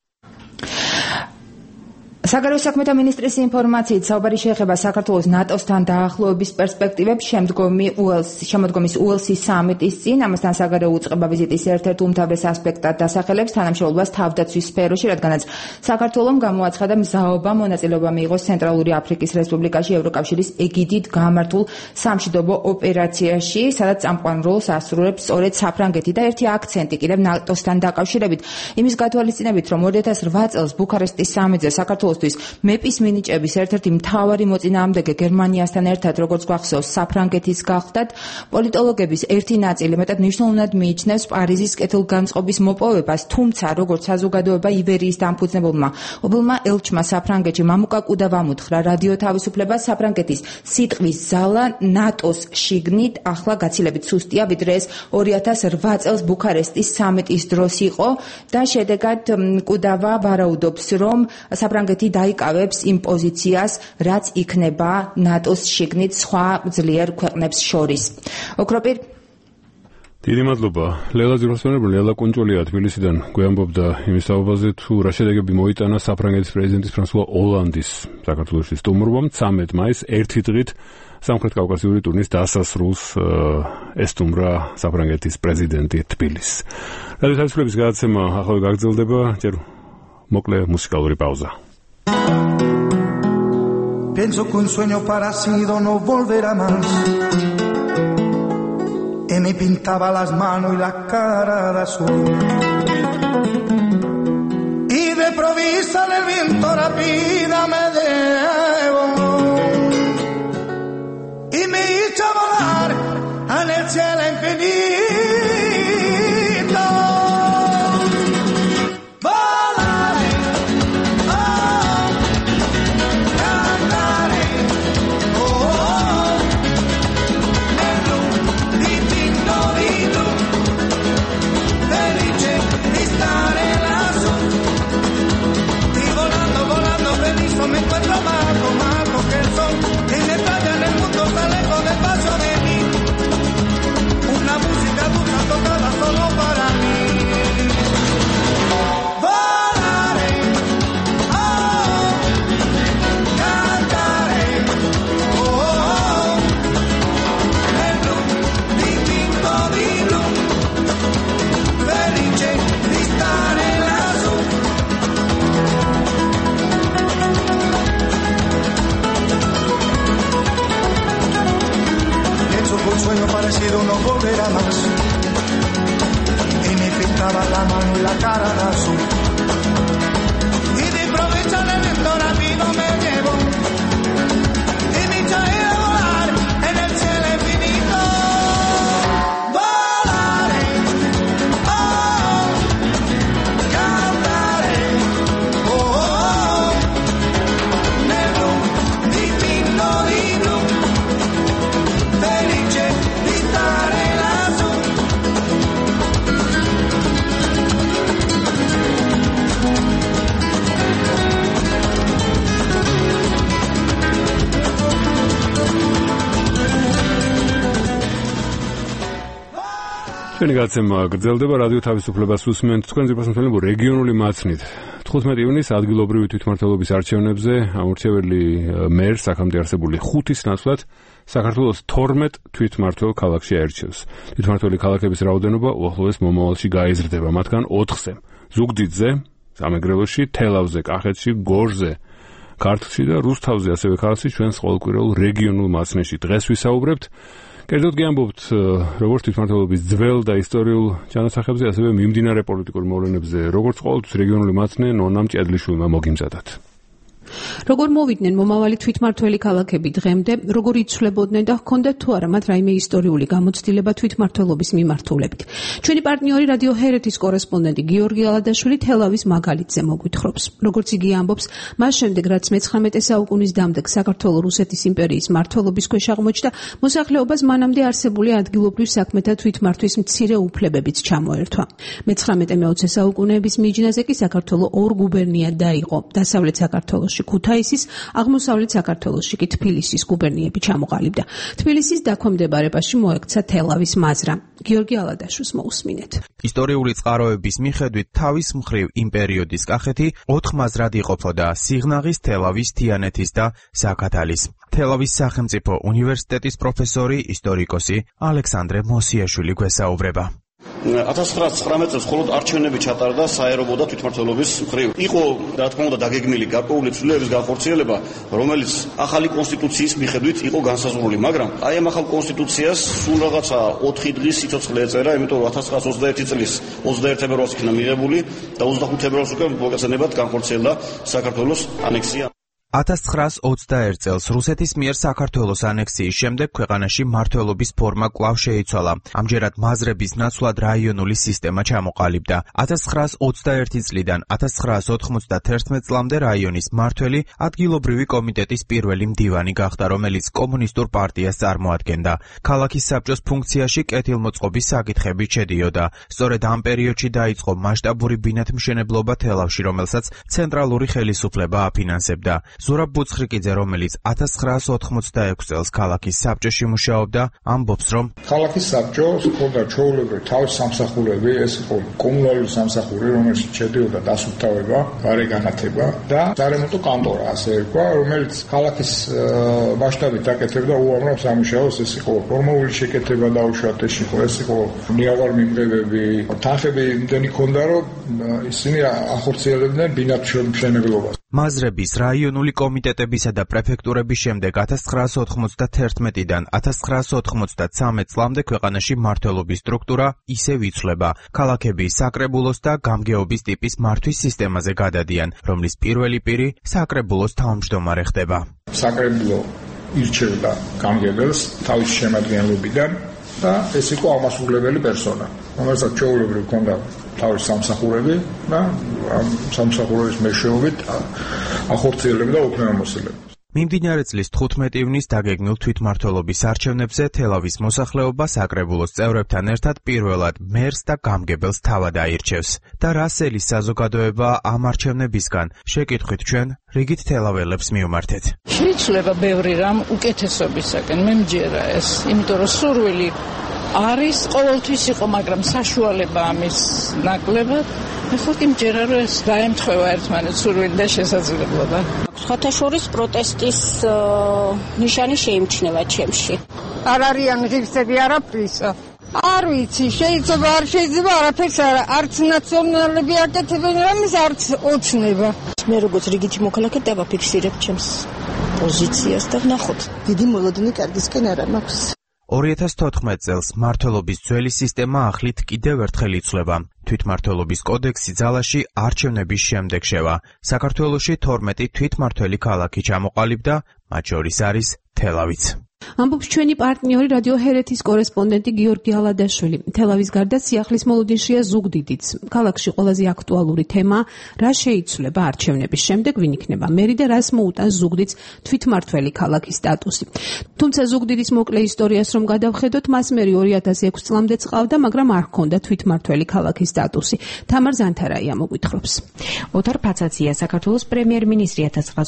საგარეო საქმეთა მინისტრის ინფორმაციით საუბარი შეეხება საქართველოს ნატოსთან დაახლოების პერსპექტივებს შემოდგომის უელსის სამიტის წინ. ამასთან საგარეო უწყება ვიზიტის ერთ-ერთ უმთავრეს ასპექტად დასახელებს თანამშრომლობას თავდაცვის სფეროში, რადგანაც საქართველომ გამოაცხადა მზაობა მონაწილეობა მიიღოს ცენტრალური აფრიკის რესპუბლიკაში ევროკავშირის ეგიდით გამართულ სამშვიდობო ოპერაციაში, სადაც წამყვან როლს ასრულებს სწორედ საფრანგეთი და ერთი აქცენტი კიდევ ნატოსთან დაკავშირებით იმის გათვალისწინებით, რომ 2008 წელს ბუქარესტის სამიტზე საქართველოს მეპის მინიჭების ერთ-ერთი მთავარი მოწინააღმდეგე გერმანიასთან ერთად, როგორც გვახსოვს, საფრანგეთის გახლდათ. პოლიტოლოგების ერთი ნაწილი მეტად მნიშვნელოვნად მიიჩნევს პარიზის კეთილგანწყობის მოპოვებას, თუმცა როგორც საზოგადოება იბერიის დამფუძნებელმა ობლმა ელჩმა საფრანგეთში მამუკა კუდავამ უთხრა რადიო თავისუფლებას, საფრანგეთის სიტყვის ზალა ნატოს შიგნით ახლა გაცილებით სუსტია, ვიდრე ეს 2008 წელს ბუქარესტის სამიტის დროს იყო და შედეგად კუდავა ვარაუდობს, რომ საფრანგეთი დაიკავებს იმ პოზიციას, რაც იქნება ნატოს შიგნით სხვა ძლიერ ქვეყნებს შორის. ოქროპირ დიდი მადლობა. ლელა ძიროსვენებული, ლელა კუნჭოლია თბილისიდან გვეამბობდა იმის საუბარზე, თუ რა შედეგები მოიტანა საფრანგეთის პრეზიდენტის ფრანსუა ოლანდის საქართველოში სტუმრობამ 13 მაისს ერთი დღით სამხრეთ კავკასიური ტურნის დასასრულს ესტუმრა საფრანგეთის პრეზიდენტი თბილისს. რადიო თავისუფლების გადაცემა ახლა გაგრძელდება, ჯერ მოკლე მუსიკალური პაუზა. Pienso que un sueño parecido no volverá más. Y me pintaba las manos y la cara de azul. Y de provisa en el viento la vida me llevó. Y me hizo volar en el cielo infinito. Me encuentro más parecido no volverá más. Y me pintaba la mano y la cara de azul. Y de improviso en el viento rápido me llevo. Y me eché a volar en el cielo infinito. Volaré, oh, cantaré, oh, oh, negro, distinto di blu, felice di stare lassù. ჩვენი გაცემა გრძელდება რადიო თავისუფლებას უსმენთ თქვენ ზეპასმთელებო რეგიონული მაცნით 15 ივნისს ადგილობრივი თვითმმართველობის არჩევნებზე ამორჩეველი მერს აქამდე არსებული 5-ის ნაცვლად საქართველოს 12 თვითმმართველ ქალაქში აირჩევს. თვითმმართველი ქალაქების რაოდენობა უახლოეს მომავალში გაიზრდება, მათგან 4-ზე: ზუგდიდზე, სამეგრელოში, თელავზე, კახეთში, გორზე, ქართლში და რუსთავზე, ასევე ქალაქში ჩვენს ყოველკვირეულ რეგიონულ მაცნეში. დღეს ვისაუბრებთ კერძოდ კი ამბობთ როგორც თვითმმართველობის ძველ და ისტორიულ ჩანასახებზე, ასევე მიმდინარე პოლიტიკურ მოვლენებზე, როგორც ყოველთვის რეგიონული მაცნე ნონა მჭედლიშვილმა მოგიმზადათ. როგორ მოვიდნენ მომავალი თვითმმართველი ქალაქები დღემდე, როგორ იცვლებოდნენ და ჰქონდათ თუ არა მათ რაიმე ისტორიული გამოცდილება თვითმმართველობის მიმართულებით. ჩვენი პარტნიორი რადიო ჰერეთის კორესპონდენტი გიორგი ალადაშვილი თელავის მაგალითზე მოგვითხრობს. როგორც იგი ამბობს, მას შემდეგ რაც მე-19 საუკუნის დამდეგ საქართველოს რუსეთის იმპერიის მმართველობის ქვეშ აღმოჩნდა, მოსახლეობას მანამდე არსებული ადგილობრივ საქმეთა თვითმმართვის მცირე უფლებებიც ჩამოერთვა. მე-19-20 საუკუნეების მიჯნაზე კი საქართველოს ორ გუბერნიად დაიყო. დასავლეთ საქართველოს ქუთაისის, აღმოსავლეთ საქართველოში კი თბილისის გუბერნიები ჩამოყალიბდა. თბილისის დაქვემდებარებაში მოექცა თელავის მაზრა. გიორგი ალადაშვილს მოусმინეთ. ისტორიული წყაროების მიხედვით თავის მხრივ იმ პერიოდის კახეთი 4 მაზრად იყოფოდა: სიღნაღის, თელავის, თიანეთის და ზაქათალის. თელავის სახელმწიფო უნივერსიტეტის პროფესორი, ისტორიკოსი ალექსანდრე მოსიაშვილი გვესაუბრება. 1919 წელს მხოლოდ არჩევნები ჩატარდა საერობო და თვითმმართველობის მხრივ. იყო, რა თქმა უნდა, დაგეგმილი გარკვეული ცვლილებების განხორციელება, რომელიც ახალი კონსტიტუციის მიხედვით იყო განსაზღვრული, მაგრამ აი ამ ახალ კონსტიტუციას სულ რაღაცა 4 დღის სიცოცხლე ეწერა, იმიტომ რომ 1921 წლის 21 ფებრვარს იქნა მიღებული და 25 ფებრვარს უკვე მოგეხსენებათ განხორციელდა საქართველოს ანექსია. 1921 წელს რუსეთის მიერ საქართველოს ანექსიის შემდეგ ქვეყანაში მმართველობის ფორმა კვლავ შეიცვალა. ამჯერად მაზრების ნაცვლად რაიონული სისტემა ჩამოყალიბდა. 1921 წლიდან 1991 წლამდე რაიონის მმართველი ადგილობრივი კომიტეტის პირველი მდივანი გახდა, რომელიც კომუნისტურ პარტიას წარმოადგენდა. ქალაქის საბჭოს ფუნქციაში კეთილმოწყობის საკითხებით შედიოდა. სწორედ ამ პერიოდში დაიწყო მასშტაბური ბინათმშენებლობა თელავში, რომელსაც ცენტრალური ხელისუფლება აფინანსებდა. ზურაბ ბუცხრიკიძე, რომელიც 1986 წელს ქალაქის საბჭოში მუშაობდა, ამბობს, რომ ქალაქის საბჭოს ჰქონდა ჩვეულებრივი თავის სამსახურები, ეს იყო კომუნალური სამსახური, რომელშიც შედიოდა დასუფთავება, გარეგანათება და სარემონტო კანტორა, ასე ვქვა, რომელიც ქალაქის მასშტაბით აკეთებდა უამრავ სამუშაოს, ეს იყო ფორმალური შეკეთება დაუშვათ, ეს იყო ნიავარ მიმღებები, თანხები იმდენი ჰქონდა, რომ ისინი ახორციელებდნენ ბინათმშენებლობას. მაზრების რაიონული კომიტეტებისა და პრეფექტურების შემდეგ 1991-დან 1993 წლამდე ქვეყანაში მმართველობის სტრუქტურა ისევ იცვლება. ქალაქები საკრებულოს და გამგეობის ტიპის მართვის სისტემაზე გადადიან, რომლის პირველი პირი საკრებულოს თავმჯდომარე ხდება. საკრებულო ირჩევდა გამგებელს თავის შემადგენლობიდან და ეს იყო ამასრულებელი პერსონა, რომელსაც ჩვეულებრივ ჰქონდა თავის სამსახურები და ამ სამსახურების მეშვეობით ახორციელებდა უფლებამოსილებას. მიმდინარე წლის 15 ივნისს დაგეგმილ თვითმმართველობის არჩევნებზე თელავის მოსახლეობა საკრებულოს წევრებთან ერთად პირველად მერს და გამგებელს თავად აირჩევს. და რასელის საზოგადოება ამ არჩევნებისგან შეკითხვით ჩვენ რიგით თელაველებს მივმართეთ. შეიძლება ბევრი რამ უკეთესობისაკენ, მე მჯერა ეს, იმიტომ რომ სურვილი არის ყოველთვის იყო, მაგრამ საშუალება ამის ნაკლებად. ეხლა კი მჯერა რომ ეს დაემთხვევა ერთმანეთს სურვილი და შესაძლებლობა. სხვათა შორის პროტესტის ნიშანი შეიმჩნევა ჩემში. არ არიან ღირსები არაფრისა. არ ვიცი, შეიძლება არ შეიძლება არაფერს არც ნაციონალები აკეთებენ რამის, არც ოცნება. მე როგორც რიგითი მოქალაქე დავაფიქსირებ ჩემს პოზიციას და ვნახოთ. დიდი მოლოდინი კარგისკენ არა მაქვს. 2014 წელს მმართველობის ძველი სისტემა ახლით კიდევ ერთხელ იცვლება. თვითმმართველობის კოდექსი ძალაში არჩევნების შემდეგ შევა. საქართველოში 12 თვითმმართველი ქალაქი ჩამოყალიბდა, მათ შორის არის თელავიც. ამბობს ჩვენი პარტნიორი რადიო ჰერეთის კორესპონდენტი გიორგი ალადაშვილი. თელავის გარდა სიახლის მოლოდინშია ზუგდიდიც. ქალაქში ყველაზე აქტუალური თემა რა შეიცვლება არჩევნების შემდეგ, ვინ იქნება მერი და რას მოუტანს ზუგდიდს თვითმმართველი ქალაქის სტატუსი. თუმცა ზუგდიდის მოკლე ისტორიას რომ გადავხედოთ, მას მერი 2006 წლამდე წყავდა, მაგრამ არ ჰქონდა თვითმმართველი ქალაქის სტატუსი. თამარ ზანთარაია მოგვითხრობს. ოთარ ფაცაცია საქართველოს პრემიერ-მინისტრი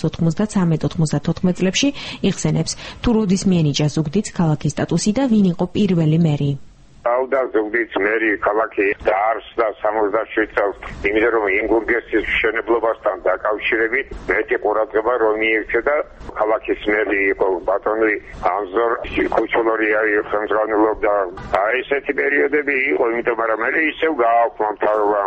1993-94 წლებში იხსენებს, თუ როდის მიენიჭა ზუგდიდს ქალაქის სტატუსი და ვინ იყო პირველი მერი. ავდა ზუგდიდს მერი ქალაქი დაარსდა 67 წელს, იმიტომ რომ ინგურგესის მშენებლობასთან დაკავშირებით მეტი ყურადღება რომ მიექცია ქალაქის მერი იყო ბატონი ანზორ კუჩოლორიაი ხელმძღვანელობდა. ესეთი პერიოდები იყო, იმიტომ რომ მე ისევ გააქვთ მთავრობა.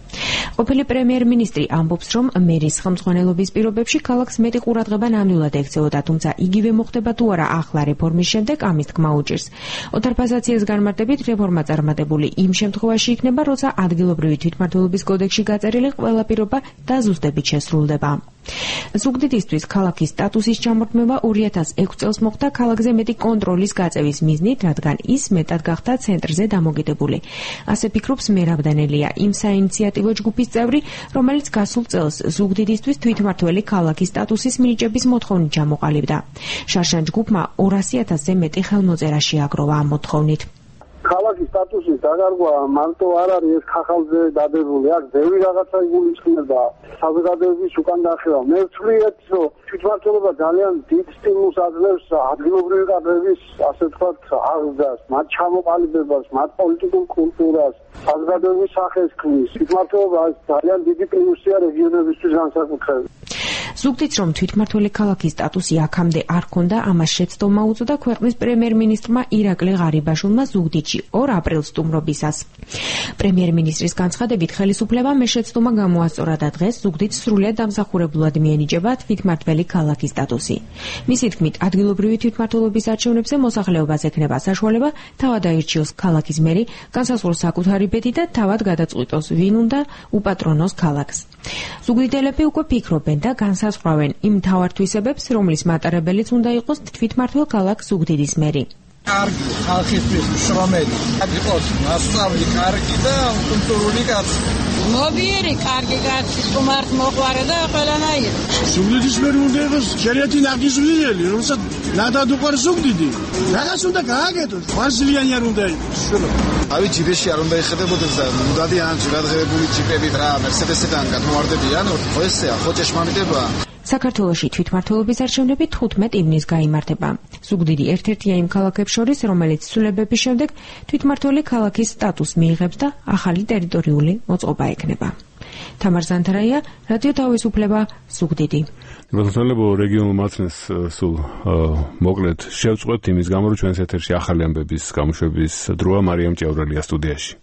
ყოფილი პრემიერ-მინისტრი ამბობს, რომ მერის ხელმძღვანელობის პირობებში ქალაქს მეტი ყურადღება ნამდვილად ექცეოდა, თუმცა იგივე მოხდება თუ არა ახლა რეფორმის შემდეგ, ამის თქმა უჭირს. ოთარ ფაცაციას განმარტებით, რეფორმა წარმატებული იმ შემთხვევაში იქნება, როცა ადგილობრივი თვითმმართველობის კოდექსში გაწერილი ყველა პირობა დაზუსტებით შესრულდება. ზუგდიდისთვის ქალაქის სტატუსის ჩამორთმევა 2006 წელს მოხდა ქალაქზე მეტი კონტროლის გაწევის მიზნით, რადგან ის მეტად გახდა ცენტრზე დამოკიდებული. ასე ფიქრობს მერაბ დანელია, იმ საინიციატივო ჯგუფის წევრი, რომელიც გასულ წელს ზუგდიდისთვის თვითმმართველი ქალაქის სტატუსის მინიჭების მოთხოვნით ჩამოყალიბდა. შარშან ჯგუფმა 200,000-ზე მეტი ხელმოწერა შეაგროვა ამ მოთხოვნით. ქალაქის სტატუსის დაკარგვა მარტო არ არის ეს ხახალზე დადებული, აქ ბევრი რაღაცა იგულისხმება, საზოგადოების უკან დახევა. მე ვთვლი, რომ თვითმმართველობა ძალიან დიდ სტიმულს აძლევს ადგილობრივი კადრების, ასე ვთქვათ, აღზრდას, მათ ჩამოყალიბებას, მათ პოლიტიკურ კულტურას, საზოგადოების სახეს ქმნის. თვითმმართველობა ძალიან დიდი პლუსია რეგიონებისთვის განსაკუთრებით. ზუგდიდს რომ თვითმმართველი ქალაქის სტატუსი აქამდე არ ჰქონდა, ამას შეცდომა უწოდა ქვეყნის პრემიერ-მინისტრმა ირაკლი ღარიბაშვილმა ზუგდიდში 2 აპრილს სტუმრობისას. პრემიერ-მინისტრის განცხადებით, ხელისუფლებამ ეს შეცდომა გამოასწორა და დღეს ზუგდიდს სრულიად დამსახურებულად მიენიჭება თვითმმართველი ქალაქის სტატუსი. მისი თქმით, ადგილობრივი თვითმმართველობის არჩევნებზე მოსახლეობას ექნება საშუალება თავად აირჩიოს ქალაქის მერი, განსაზღვროს საკუთარი ბედი და თავად გადაწყვიტოს, ვინ უნდა უპატრონოს ქალაქს. ზუგდიდელები უკვე ფიქრობენ და განსაზღვრავენ იმ მთავართვისებებს, რომლის მატარებელიც უნდა იყოს თვითმმართველ ქალაქ ზუგდიდის მერი. კარგი ხალხისთვის შრომელი, იყოს მასწავლი კარგი და კულტურული კაცი. მობიერი კარგი კაცი, სტუმარს მოყვარე და ყველანაირი. ზუგდიდის მერი უნდა იყოს ჯერეთი ნაგიზვლიანი, რომელსაც ნადად უყვარს ზუგდიდი. რაღაც უნდა გააკეთოს, ხარძლიანი არ უნდა იყოს. ავი ჯიბეში არ უნდა იხდებოდეს და მუდადიან გადაღებებული ჯიპებით რა მერსედესიდან გადმოვარდებიან, ხო ესეა, ხო ჭეშმარიტებაა. საქართველოში თვითმმართველობის არჩევნები 15 ივნისს გაიმართება. ზუგდიდი ერთ-ერთია იმ ქალაქებს შორის, რომელიც ცვლილებების შემდეგ თვითმმართველი ქალაქის სტატუსს მიიღებს და ახალი ტერიტორიული მოწყობა ექნება. თამარ ზანთარაია, რადიო თავისუფლება, ზუგდიდი. მოგესალმებო რეგიონულ მაცნეს სულ მოკლედ შევწყვეტ იმის გამო, რომ ჩვენს ეთერში ახალი ამბების გამოშვების დროა მარიამ ჭევრელია სტუდიაში.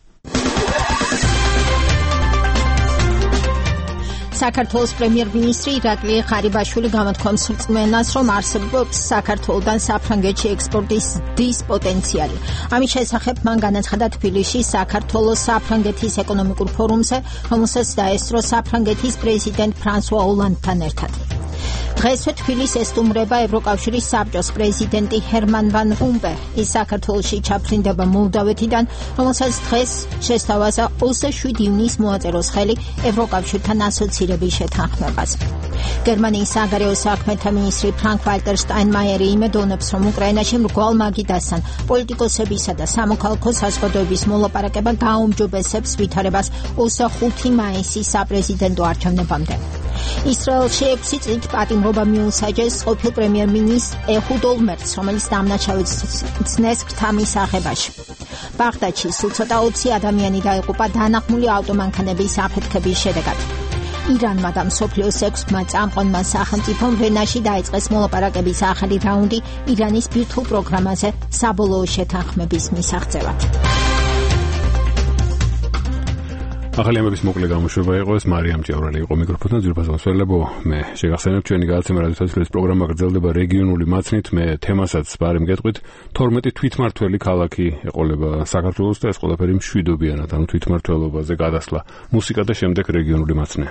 საქართველოს პრემიერ-მინისტრი ირაკლი ღარიბაშვილი გამოთქვამს რწმენას, რომ არსებობს საქართველოდან საფრანგეთში ექსპორტის დის პოტენციალი. ამის შესახებ მან განაცხადა თბილისში საქართველოს საფრანგეთის ეკონომიკურ ფორუმზე, რომელსაც დაესწრო საფრანგეთის პრეზიდენტ ფრანსუა ოლანდთან ერთად. დღესვე თბილისს ესტუმრება ევროკავშირის საბჭოს პრეზიდენტი ჰერმან ვან რომპე. ის საქართველოში ჩაფრინდება მოლდავეთიდან, რომელსაც დღეს შესთავაზა 27 ივნისს მოაწეროს ხელი ევროკავშირთან ასოცირების შეთანხმებას. გერმანიის საგარეო საქმეთა მინისტრი ფრანკ ვალტერ შტაინმაიერი იმედოვნებს, რომ უკრაინაში მრგვალ მაგიდასთან პოლიტიკოსებისა და სამოქალაქო საზოგადოების მოლაპარაკება გააუმჯობესებს ვითარებას 25 მაისის საპრეზიდენტო არჩევნებამდე. ისრაელში 6 წლით პატიმრობა მიუსაჯეს ყოფილ პრემიერ-მინისტრ ეჰუდ ოლმერტს, რომელიც დამნაშავედ ცნეს ღვთა მისაღებაში. ბაღდადში სულ ცოტა 20 ადამიანი დაიღუპა დანახმული ავტომანქანების აფეთქების შედეგად. ირანმა და მსოფლიოს 6-მა წამყვანმა სახელმწიფომ ვენაში დაიწყეს მოლაპარაკების ახალი რაუნდი ირანის ბირთვულ პროგრამაზე საბოლოო შეთანხმების მისაღწევად. ახალი ამბების მოკლე გამოშვება იყო ეს. მარიამ ჭიაურელი იყო მიკროფონთან. ძვირფასო მსმენელებო, მე შეგახსენებ ჩვენი გადაცემა რადიოთაშულის პროგრამა გრძელდება რეგიონული მაცნით. მე თემასაც ბარემ გეტყვით 12 თვითმართველი ქალაქი ეყოლება საქართველოს და ეს ყველაფერი მშვიდობიანად, ანუ თვითმართველობაზე გადასვლა, მუსიკა და შემდეგ რეგიონული მაცნე.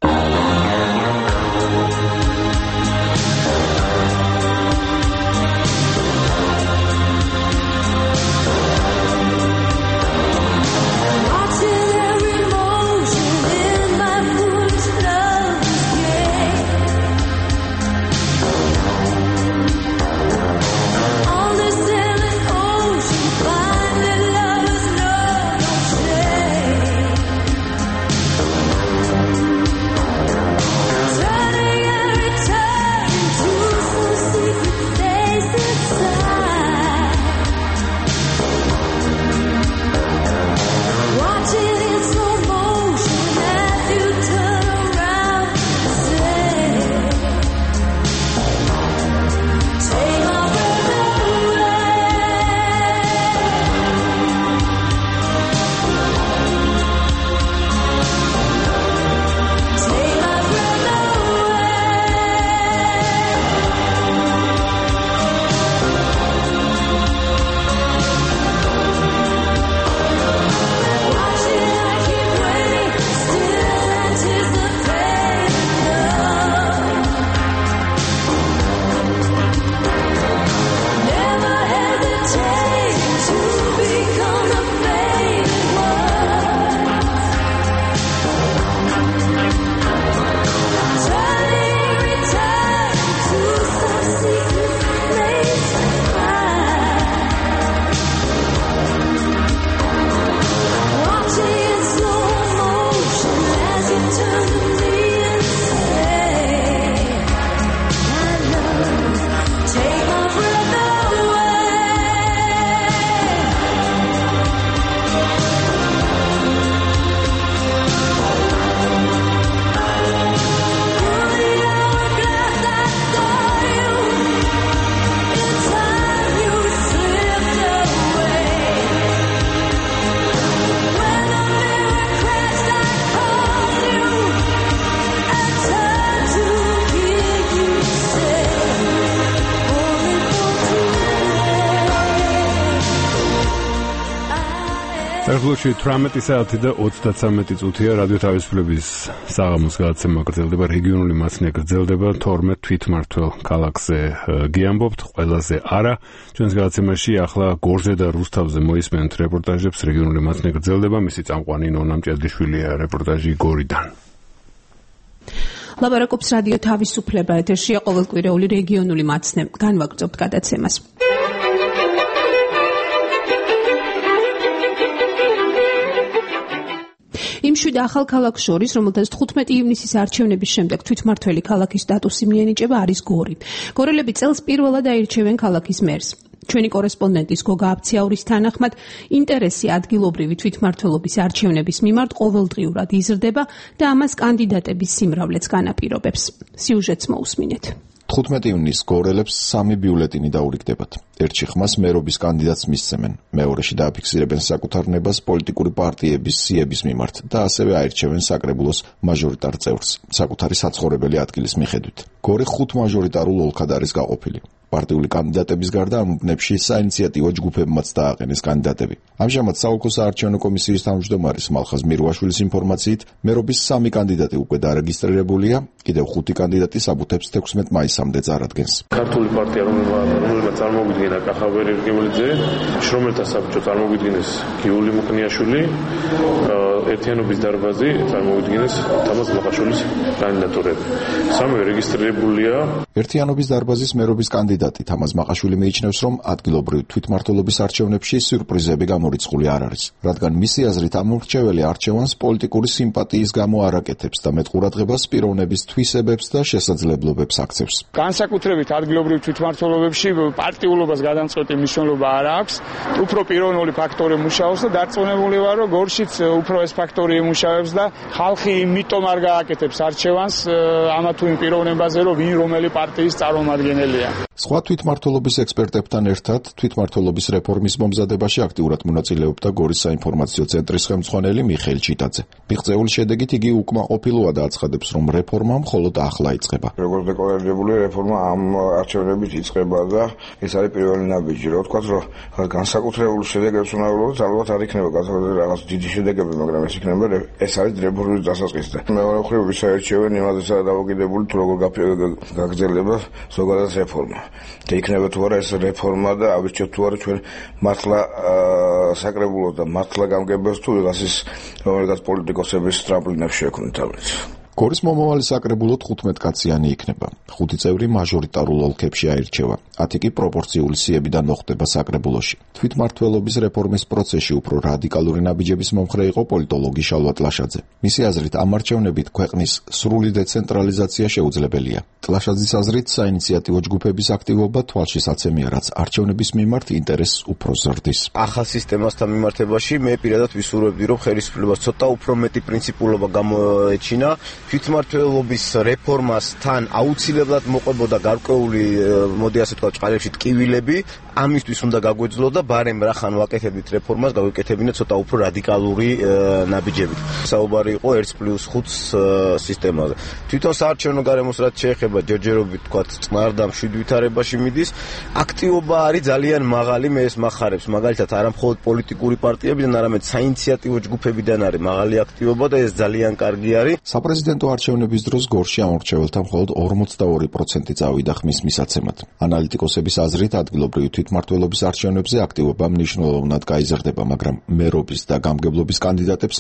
Ergloshi 18 საათი და 33 წუთია რადიო თავისუფლების საღამოს გადაცემა გრძელდება რეგიონული მაცნე გრძელდება 12 თვითმმართველ ქალაქზე გიამბობთ ყველაზე არა ჩვენს გადაცემაში ახლა გორზე და რუსთავზე მოისმენთ რეპორტაჟებს რეგიონული მაცნე გრძელდება მისი წამყვანი ნონა მჭედლიშვილია რეპორტაჟი გორიდან ლაპარაკობს რადიო თავისუფლება ეთერშია ყოველკვირეული რეგიონული მაცნე განვაგრძობთ გადაცემას იმ შვიდ ახალ ქალაქს შორის, რომელთაც 15 ივნისის არჩევნების შემდეგ თვითმართველი ქალაქის სტატუსი მიენიჭება, არის გორი. გორელები წელს პირველად აირჩევენ ქალაქის მერს. ჩვენი კორესპონდენტის გოგა აბციაურის თანახმად, ინტერესი ადგილობრივი თვითმმართველობის არჩევნების მიმართ ყოველდღიურად იზრდება და ამას კანდიდატების სიმრავლეც განაპირობებს. სიუჟეტს მოусმინეთ. 15 ივნისს გორელებს 3 ბიულეტინი დაურიგდებათ. ერთი ხმას მერობის კანდიდატს მისცემენ, მეორეში დააფიქსირებენ საკუთარ ნებას პოლიტიკური პარტიების სიების მიმართ და ასევე აირჩევენ საკრებულოს მაჟორიტარ წევრს, საკუთარი საცხოვრებელი ადგილის მიხედვით. გორი 5 მაჟორიტარულ ოლქად არის გაყოფილი. პარტიული კანდიდატების გარდა ამ უბნებში საინიციატივო ჯგუფებმაც დააყენეს კანდიდატები. ამჟამად საოლქო საარჩევნო კომისიის თავმჯდომარის მალხაზ მირვაშვილის ინფორმაციით, მერობის 3 კანდიდატი უკვე დარეგისტრირებულია, კიდევ 5 კანდიდატი საბუთებს 16 მაისამდე წარადგენს. ქართული პარტია, რომელმაც წარმოგვიდგინა კახაბერი რგემლიძე, შრომელთა საბჭო წარმოგვიდგინეს გიული მუკნიაშვილი, ერთიანობის დარბაზი წარმოგვიდგინეს თამაზ მაყაშვილის კანდიდატურები. სამივე რეგისტრირებულია. ერთიანობის დარბაზის მერობის კანდიდატი თამაზ მაყაშვილი მიიჩნევს, რომ ადგილობრივ თვითმმართველობის არჩევნებში სიურპრიზები გამორიცხული არ არის, რადგან მისი აზრით ამ მრჩეველი არჩევანს პოლიტიკური სიმპათიის გამო არ აკეთებს და მეტ ყურადღებას პიროვნების თვისებებს და შესაძლებლობებს აქცევს. განსაკუთრებით ადგილობრივ თვითმმართველობებში პარტიულობას გადამწყვეტი მნიშვნელობა არ აქვს, უფრო პიროვნული ფაქტორი მუშაობს და დარწმუნებული ვარ, რომ გორშიც უფრო ეს ფაქტორი იმუშავებს და ხალხი იმიტომ არ გააკეთებს არჩევანს ამა თუ იმ პიროვნებაზე, რომ ვინ რომელი პარტიის წარმომადგენელია. სხვა თვითმმართველობის ექსპერტებთან ერთად თვითმმართველობის რეფორმის მომზადებაში აქტიურად მონაწილეობდა გორის საინფორმაციო ცენტრის ხელმძღვანელი მიხეილ ჩიტაძე. მიღწეული შედეგით იგი უკმაყოფილოა და აცხადებს, რომ რეფორმა მხოლოდ ახლა იწყება. როგორც დეკლარირებული რეფორმა ამ არჩევნებით იწყება და ეს არის პირველი ნაბიჯი. რა ვთქვათ, რომ განსაკუთრებული შედეგებს უნდა ავლოთ, ალბათ არ იქნება განსაკუთრებული რაღაც დიდი შედეგები, მაგრამ ეს არის რეფორმის დასაწყისი. მეორე მხრივ ვისაერჩევენ იმასაც დავაკიდებული თუ როგორ გაგრძელდება ზოგადად რეფორმა. და იქნება თუ არა ეს რეფორმა და ავირჩიოთ თუ არა ჩვენ მართლა საკრებულოს და მართლა გამგებელს თუ ვიღაცის რომელიღაც პოლიტიკოსების სტრაპლინებს შეექმნით თავის. გორის მომავალი საკრებულო 15 კაციანი იქნება. 5 წევრი მაჟორიტარულ ოლქებში აირჩევა. 10 კი პროპორციული სიებიდან მოხდება საკრებულოში. თვითმმართველობის რეფორმის პროცესში უფრო რადიკალური ნაბიჯების მომხრე იყო პოლიტოლოგი შალვა ტლაშაძე. მისი აზრით, ამ არჩევნებით ქვეყნის სრული დეცენტრალიზაცია შეუძლებელია. ტლაშაძის აზრით, საინიციატივო ჯგუფების აქტივობა თვალშისაცემია, რაც არჩევნების მიმართ ინტერესს უფრო ზრდის. ახალ სისტემასთან მიმართებაში მე პირადად ვისურვებდი, რომ ხელისუფლებას ცოტა უფრო მეტი პრინციპულობა გამოეჩინა. თვითმმართველობის რეფორმასთან აუცილებლად მოყვებოდა გარკვეული, მოდი ასე თქვა, ჭყალებში ტკივილები, ამისთვის უნდა გაგვეძლოთ და ბარემ რახან ვაკეთებდით რეფორმას, გავიკეთებინეთ ცოტა უფრო რადიკალური ნაბიჯებით. საუბარი იყო 1+5 სისტემაზე. თვითონ საარჩევნო გარემოს რაც შეეხება ჯერჯერობით თქვა, წყნარ და მშვიდ ვითარებაში მიდის. აქტივობა არის ძალიან მაღალი, მე ეს მახარებს, მაგალითად არა მხოლოდ პოლიტიკური პარტიებიდან, არამედ საინიციატივო ჯგუფებიდან არის მაღალი აქტივობა და ეს ძალიან კარგი არის. საპრეზიდენტო არჩევნების დროს გორში ამორჩეველთა მხოლოდ 42% წავიდა ხმის მისაცემად. ანალიტიკოსების აზრით, ადგილობრივი თვითმმართველობის არჩევნებზე აქტივობა მნიშვნელოვნად გაიზრდება, მაგრამ მერობის და გამგებლობის კანდიდატებს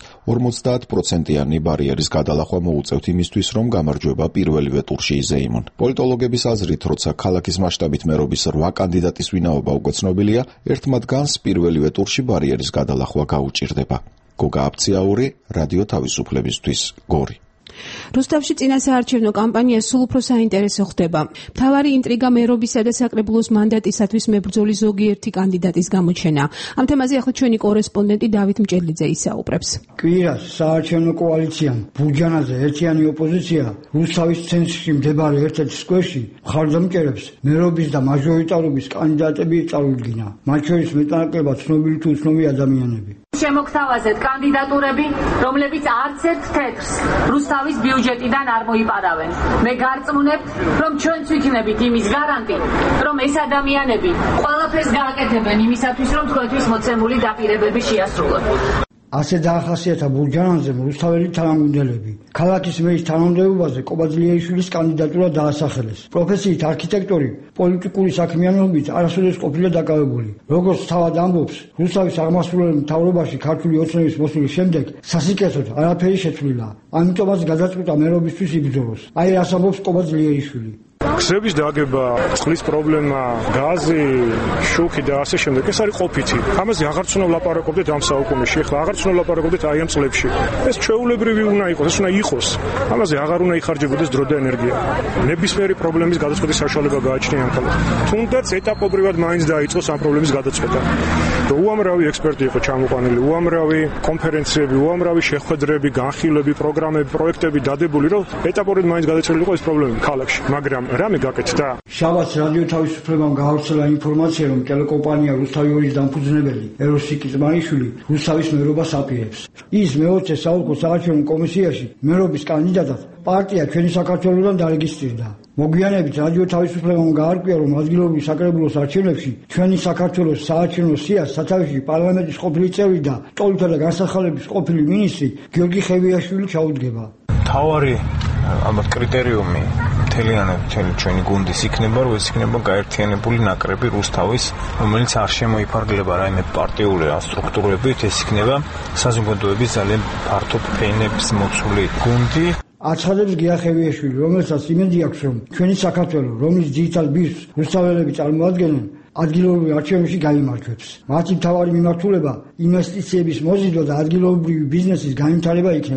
50%-იანი ბარიერის გადალახვა მოუწევთ იმისთვის, რომ გამარჯვება პირველივე ტურში იზეიმონ. პოლიტოლოგების აზრით, როცა ქალაქის მასშტაბით მერობის 8 კანდიდატის ვინაობა უკვე ცნობილია, ერთ მათგანს პირველივე ტურში ბარიერის გადალახვა გაუჭირდება. გოგა აფციაური, რადიო თავისუფლებისთვის, გორი. რუსთავში წინასაარჩევნო კამპანია სულ უფრო საინტერესო ხდება. მთავარი ინტრიგა მერობისა და საკრებულოს მანდატისათვის მებრძოლი ზოგიერთი კანდიდატის გამოჩენა. ამ თემაზე ახლა ჩვენი კორესპონდენტი დავით მჭედლიძე ისაუბრებს. კვირას საარჩევნო კოალიციამ ბურჯანაძე ერთიანი ოპოზიცია რუსთავის ცენტრში მდებარე ერთ-ერთ სკვერში მხარდამჭერებს მერობის და მაჟორიტარობის კანდიდატები წარუდგინა. მათ შორის მეტნაკლებად ცნობილი თუ უცნობი ადამიანები. შემოგთავაზეთ კანდიდატურები, რომლებიც არც ერთ თეთრს რუსთავის ბიუჯეტიდან არ მოიპარავენ. მე გარწმუნებთ, რომ ჩვენც ვიქნებით იმის გარანტი, რომ ეს ადამიანები ყველაფერს გააკეთებენ იმისათვის, რომ თქვენთვის მოცემული დაპირებები შეასრულოთ. ასე დაახასიათა ბურჯანაძემ რუსთაველი თანამდებობები. ქალაქის მერის თანამდებობაზე კობაძლიეიშვილის კანდიდატურა დაასახელეს. პროფესიით არქიტექტორი, პოლიტიკური საქმიანობით არასოდეს ყოფილა დაკავებული. როგორც თავად ამბობს, რუსთავის აღმასრულებელ მთავრობაში ქართული ოცნების მოსვლის შემდეგ სასიკეთოდ არაფერი შეცვლილა. ამიტომაც გადაწყვიტა მერობისთვის იბრძოლოს. აი რას ამბობს კობაძლიეიშვილი. ქსების დაგება, წყლის პრობლემა, გაზი, შუქი და ასე შემდეგ. ეს არის ყოფითი. ამაზე აღარ ცნობ ლაპარაკობდეთ ამ საუკუნეში. ახლა აღარ ცნობ ლაპარაკობდეთ აი ამ წლებში. ეს ჩვეულებრივი უნდა იყოს, ეს უნდა იყოს. ამაზე აღარ უნდა იხარჯებოდეს დრო და ენერგია. ნებისმიერი პრობლემის გადაწყვეტის საშუალება გააჩნია ამ ქალაქს. თუნდაც ეტაპობრივად მაინც დაიწყოს ამ პრობლემის გადაწყვეტა. უამრავი ექსპერტი იყო ჩამოყვანილი, უამრავი კონფერენციები, უამრავი შეხვედრები, განხილვები, პროგრამები, პროექტები დადებული, რომ ეტაპობრივად მაინც გადაჭრილიყო ეს პრობლემები ქალაქში. მაგრამ რამე გაკეთდა? შაბათს რადიო თავისუფლებამ გაავრცელა ინფორმაცია, რომ ტელეკომპანია რუსთავი 2-ის დამფუძნებელი ეროსიკი ზმაიშვილი რუსთავის მერობას აპირებს. ის მე-20 საოლქო საარჩევნო კომისიაში მერობის კანდიდატად პარტია ჩვენი საქართველოსთან დარეგისტრირდა. მოგვიანებით რადიო თავისუფლებამ გაარკვია, რომ ადგილობრივ საკრებულოს არჩევნებში ჩვენი საქართველოს საარჩევნო სიას სათავეში პარლამენტის ყოფილი წევრი და ტოლთა და განსახილების ყოფილი მინისტრი გიორგი ხევიაშვილი ჩაუდგება. თავარი ალბათ კრიტერიუმი მთლიანად ჩვენი გუნდის იქნება, რომ ეს იქნება გაერთიანებული ნაკრები რუსთავის, რომელიც არ შემოიფარგლება რაიმე პარტიული სტრუქტურებით, ეს იქნება საზოგადოების ძალიან ფართო ფენებს მოცული გუნდი. აცხადებს გია ხევიაშვილი, რომელსაც იმედი აქვს, რომ ჩვენი საქართველო, რომლის ძირითად ბირთვს რუსთაველები წარმოადგენენ, ადგილობრივ არჩევნებში გაიმარჯვებს. მათი მთავარი მიმართულება ინვესტიციების მოზიდვა და ადგილობრივი ბიზნესის განვითარება იქნება.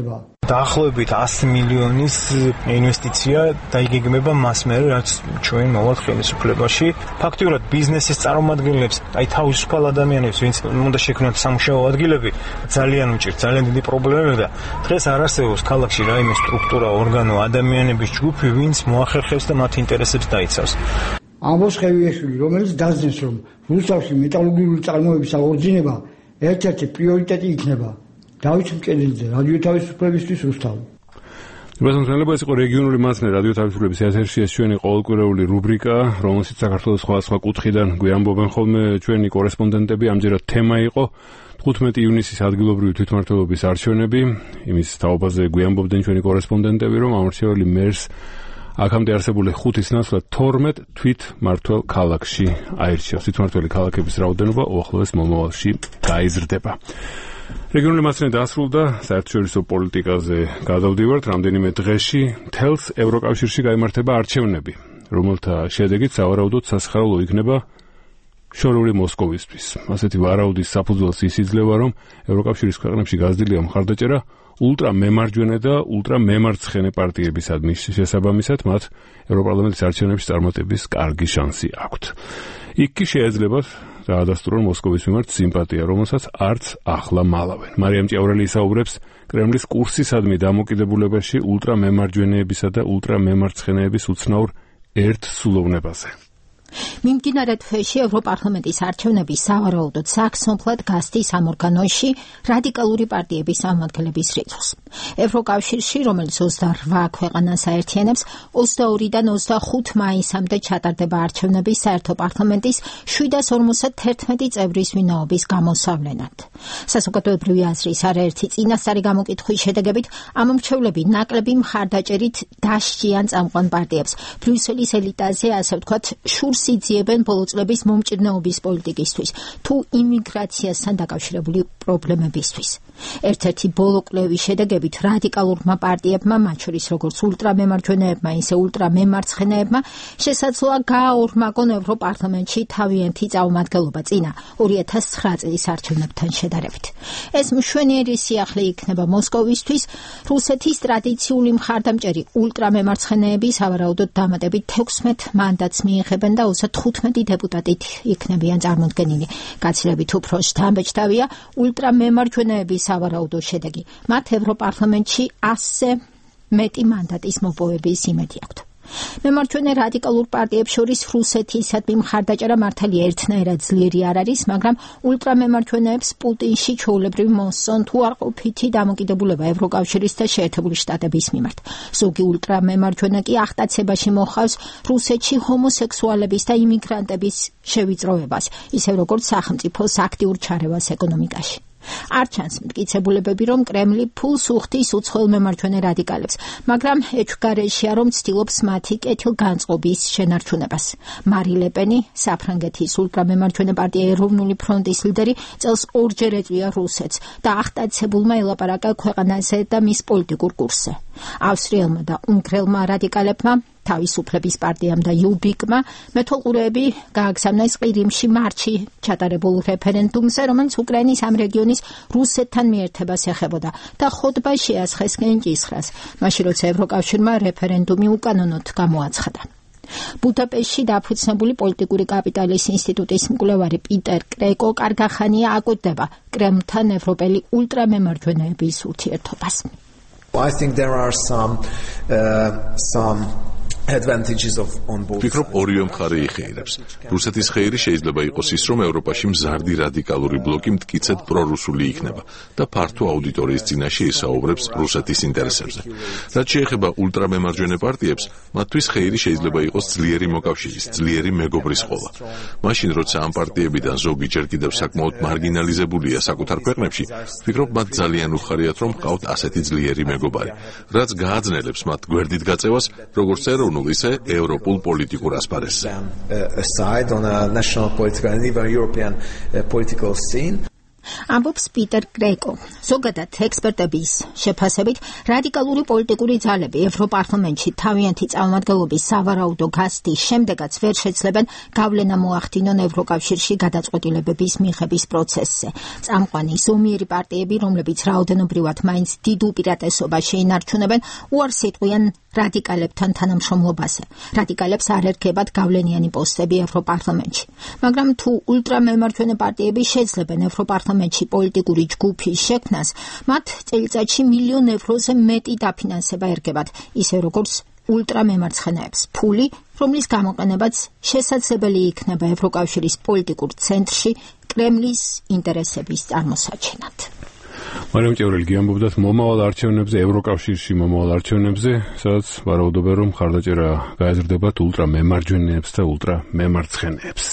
დაახლოებით 100 მილიონის ინვესტიცია დაიგეგმება მას მერე, რაც ჩვენ მოვალთ ხელისუფლებაში. ფაქტიურად ბიზნესის წარმომადგენლებს, თავისუფალ ადამიანებს, ვინც უნდა შექმნათ სამუშაო ადგილები, ძალიან უჭირთ, ძალიან დიდი პრობლემები და დღეს არ არსებობს ქალაქში რაიმე სტრუქტურა, ორგანო, ადამიანების ჯგუფი, ვინც მოახერხებს და მათ ინტერესებს დაიცავს. ამბობს ხევიაშვილი, რომელიც დასძენს, რომ რუსთავში მეტალურგიული წარმოების აღორძინება ერთ-ერთი პრიორიტეტი იქნება. დავით მკედელძე, რადიო თავისუფლებისთვის რუსთავი. ეს იყო რეგიონული მასალა რადიო თავისუფლების ეთერში, ეს ჩვენი ყოველკვირეული რუბრიკა, რომელშიც საქართველოს სხვა კუთხიდან გვიამბობენ ხოლმე ჩვენი კორესპონდენტები. ამჯერად თემა იყო 15 ივნისის ადგილობრივი თვითმმართველობის არჩევნები. იმის თაობაზე გვიამბობდნენ ჩვენი კორესპონდენტები, რომ ამორჩეველი მერს აქამდე არსებული 5-ის ნაცვლად 12 თვითმმართველ ქალაქში აირჩევს. თვითმმართველი ქალაქების რაოდენობა უახლოეს მომავალში გაიზრდება. რეგიონული მასალა დასრულდა, საერთაშორისო პოლიტიკაზე გადავდივართ. რამდენიმე დღეში მთელს ევროკავშირში გაიმართება არჩევნები, რომელთა შედეგით სავარაუდოდ სასიხარულო იქნება შორეული მოსკოვისთვის. ასეთი ვარაუდის საფუძველს იძლევა, რომ ევროკავშირის ქვეყნებში გაზრდილია მხარდაჭერა ულტრამემარჯვენე და ულტრამემარცხენე პარტიებისადმი. შესაბამისად, მათ ევროპარლამენტის არჩევნებში წარმატების კარგი შანსი აქვთ. იქ კი შეიძლება დაადასტურონ მოსკოვის მიმართ სიმპათია, რომელსაც არც ახლა მალავენ. მარიამ ჭიაურელი ისაუბრებს კრემლის კურსისადმი დამოკიდებულებაში ულტრამემარჯვენეებისა და ულტრამემარცხენეების უცნაურ ერთსულოვნებაზე. მიმდინარე თვეში ევროპარლამენტის არჩევნები სავარაუდოდ საქსონფლად გასდის ამ ორგანოში რადიკალური პარტიების წარმომადგენლების რიცხვს. ევროკავშირში, რომელიც 28 ქვეყანას აერთიანებს, 22-დან 25 მაისამდე ჩატარდება არჩევნები საერთო პარლამენტის 751 წევრის ვინაობის გამოსავლენად. საზოგადოებრივი აზრის არაერთი წინასწარი გამოკითხვის შედეგებით ამ მრჩევლები ნაკლები მხარდაჭერით დასჯიან წამყვან პარტიებს. ბრიუსელის ელიტაზე, ასე ვთქვათ, შურს იძიებენ ბოლო წლების მომჭირნეობის პოლიტიკისთვის თუ იმიგრაციასთან დაკავშირებული პრობლემებისთვის. ერთ-ერთი ბოლო კვლევის შედეგებით რადიკალურმა პარტიებმა, მათ შორის როგორც ულტრამემარჯვენეებმა, ისე ულტრამემარცხენეებმა, შესაძლოა გააორმაგონ ევროპარლამენტში თავიანთი წარმომადგენლობა წინა 2009 წლის არჩევნებთან შედარებით. ეს მშვენიერი სიახლე იქნება მოსკოვისთვის. რუსეთის ტრადიციული მხარდამჭერი ულტრამემარცხენეები სავარაუდოდ დამატებით 16 მანდატს მიიღებენ და 15 დეპუტატით იქნებიან წარმოდგენილი. გაცილებით უფრო შთამბეჭდავია ულტრამემარჯვენეების სავარაუდო შედეგი. მათ ევროპარლამენტში 100-ზე მეტი მანდატის მოპოვების იმედი აქვთ. მემარჯვენე რადიკალურ პარტიებს შორის რუსეთისადმი მხარდაჭერა მართალია ერთნაირად ძლიერი არ არის, მაგრამ ულტრამემარჯვენეებს პუტინში ჩვეულებრივ მოსწონ თუ არ ყოფითი დამოკიდებულება ევროკავშირის და შეერთებული შტატების მიმართ. ზოგი ულტრამემარჯვენე კი აღტაცებაში მოხავს რუსეთში ჰომოსექსუალების და იმიგრანტების შევიწროებას, ისევ როგორც სახელმწიფოს აქტიურ ჩარევას ეკონომიკაში. არ ჩანს მტკიცებულებები, რომ კრემლი ფულს უხდის უცხოელ მემარჯვენე რადიკალებს, მაგრამ ეჭვგარეშეა, რომ ცდილობს მათი კეთილგანწყობის შენარჩუნებას. მარი ლე-პენი, საფრანგეთის ულტრამემარჯვენე პარტია ეროვნული ფრონტის ლიდერი, წელს ორჯერ ეწვია რუსეთს და აღტაცებულმა ელაპარაკა ქვეყანაზე და მის პოლიტიკურ კურსზე. ავსტრიელმა და უნგრელმა რადიკალებმა, თავისუფლების პარტიამ და იუბიკმა მეთვალყურეები გააგზავნეს ყირიმში მარტში ჩატარებულ რეფერენდუმზე, რომელიც უკრაინის ამ რეგიონის რუსეთთან მიერთებას ეხებოდა და ხოტბა შეასხეს კენჭისხრას, მაშინ როცა ევროკავშირმა რეფერენდუმი უკანონოდ გამოაცხადა. ბუდაპეშტში დაფუძნებული პოლიტიკური კაპიტალის ინსტიტუტის მკვლევარი პიტერ კრეკო კარგახანია აკვირდება კრემლთან ევროპელი ულტრამემარჯვენეების ურთიერთობას. I think there are some advantages on both. ვფიქრობ, ორივე მხარე იხეირებს. რუსეთის ხეირი შეიძლება იყოს ის, რომ ევროპაში მზარდი რადიკალური ბლოკი მტკიცედ პრორუსული იქნება და ფართო აუდიტორიის წინაშე ისაუბრებს რუსეთის ინტერესებზე. რაც შეეხება ულტრამემარჯვენე პარტიებს, მათთვის ხეირი შეიძლება იყოს ძლიერი მოკავშირის, ძლიერი მეგობრის ყოლა. მაშინ, როცა ამ პარტიებიდან ზოგი ჯერ კიდევ საკმაოდ მარგინალიზებულია საკუთარ ქვეყნებში, ვფიქრობ, მათ ძალიან უხარიათ, რომ ჰყავთ ასეთი ძლიერი მეგობარი, რაც გააძნელებს მათ გვერდით გაწევას, როგორც ეროვნულ, ისე ევროპულ პოლიტიკურ ასპარეზზე. ამბობს პიტერ კრეკო. ზოგადად ექსპერტების შეფასებით, რადიკალური პოლიტიკური ძალები ევროპარლამენტში თავიანთი წარმომადგენლობის სავარაუდო გასცდის შემდეგაც ვერ შეცლებენ გავლენა მოახდინონ ევროკავშირში გადაწყვეტილებების მიღების პროცესზე. წამყვანი ზომიერი პარტიები, რომლებიც რაოდენობრივად მაინც დიდ უპირატესობას შეინარჩუნებენ, უარს იტყვიან რადიკალებთან თანამშრომლობაზე. რადიკალებს არ ერგებათ გავლენიანი პოსტები ევროპარლამენტში. მაგრამ თუ ულტრამემარჯვენე პარტიები შეძლებენ ევროპარლამენტში პოლიტიკური ჯგუფის შექმნას, მათ წელიწადში 1,000,000 ევროზე მეტი დაფინანსება ერგებათ, ისე როგორც ულტრამემარცხენეებს. ფული, რომლის გამოყენებაც შესაძლებელი იქნება ევროკავშირის პოლიტიკურ ცენტრში კრემლის ინტერესების წარმოსაჩენად. მარიამ ჭევრელი ამბობდათ მომავალ არჩევნებზე, ევროკავშირში მომავალ არჩევნებზე, სადაც ვარაუდობენ, რომ მხარდაჭერა გაეზრდებათ ულტრამემარჯვენეებს და ულტრამემარცხენეებს.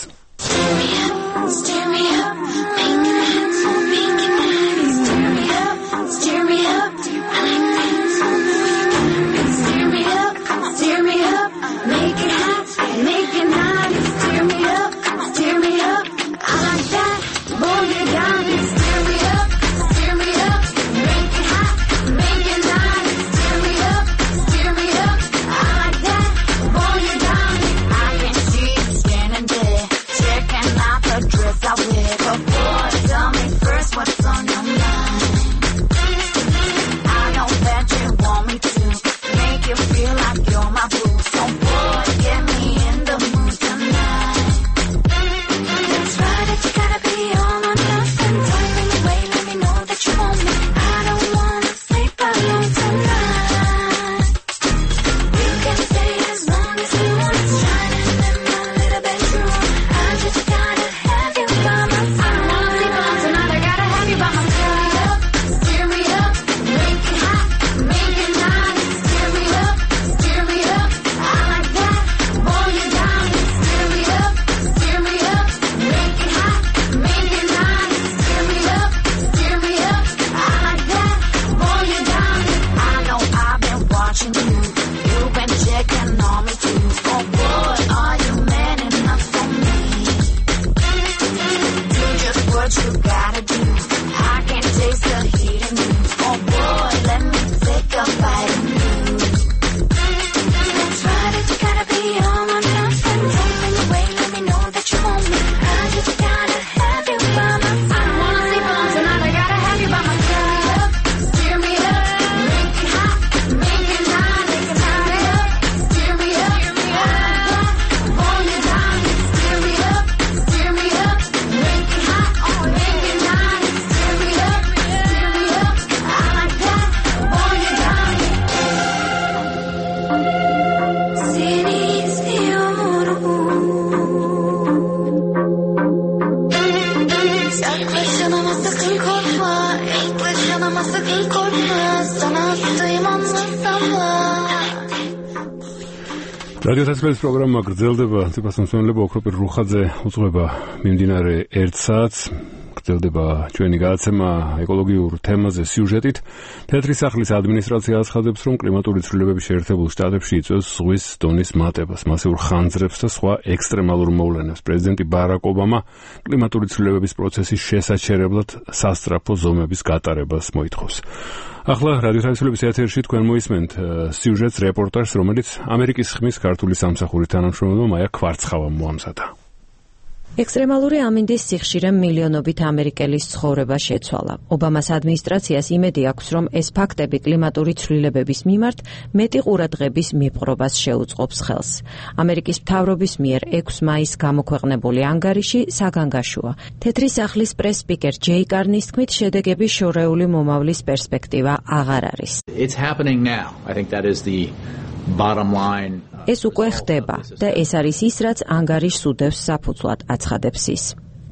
რადიო თასმელის პროგრამა გრძელდება, ციფრასამსმენელობა ოქროპირ რუხაძე უძღვება მიმდინარე 1 საათს. გრძელდება ჩვენი გადაცემა ეკოლოგიურ თემაზე სიუჟეტით. თეთრი სახლის ადმინისტრაცია აცხადებს, რომ კლიმატური ცვლილებების შეერთებულ შტატებში იწვევს ზღვის დონის მატებას, მასიურ ხანძრებს და სხვა ექსტრემალურ მოვლენებს. პრეზიდენტი ბარაკ ობამა კლიმატური ცვლილებების პროცესის შესაჩერებლად სასწრაფო ზომების გატარებას მოითხოვს. ახლა რადიო თასმელის ეთერში თქვენ მოისმენთ სიუჟეტს, რეპორტაჟს, რომელიც ამერიკის ხმის ქართული სამსახურის თანამშრომელმა მაია კვარცხავამ მოამზადა. ექსტრემალური ამინდის სიხშირემ მილიონობით ამერიკელის ცხოვრება შეცვალა. ობამას ადმინისტრაციას იმედი აქვს, რომ ეს ფაქტები კლიმატური ცვლილებების მიმართ მეტი ყურადღების მიპყრობას შეუწყობს ხელს. ამერიკის მთავრობის მიერ 6 მაისს გამოქვეყნებული ანგარიში საგანგაშოა. თეთრი სახლის პრეს-სპიკერ ჯეი კარნის თქმით, შედეგების შორეული მომავლის პერსპექტივა აღარ არის. It's happening now. I think that is the bottom line. ეს უკვე ხდება და ეს არის ის, რაც ანგარიშს უდევს საფუძვლად, აცხადებს ის.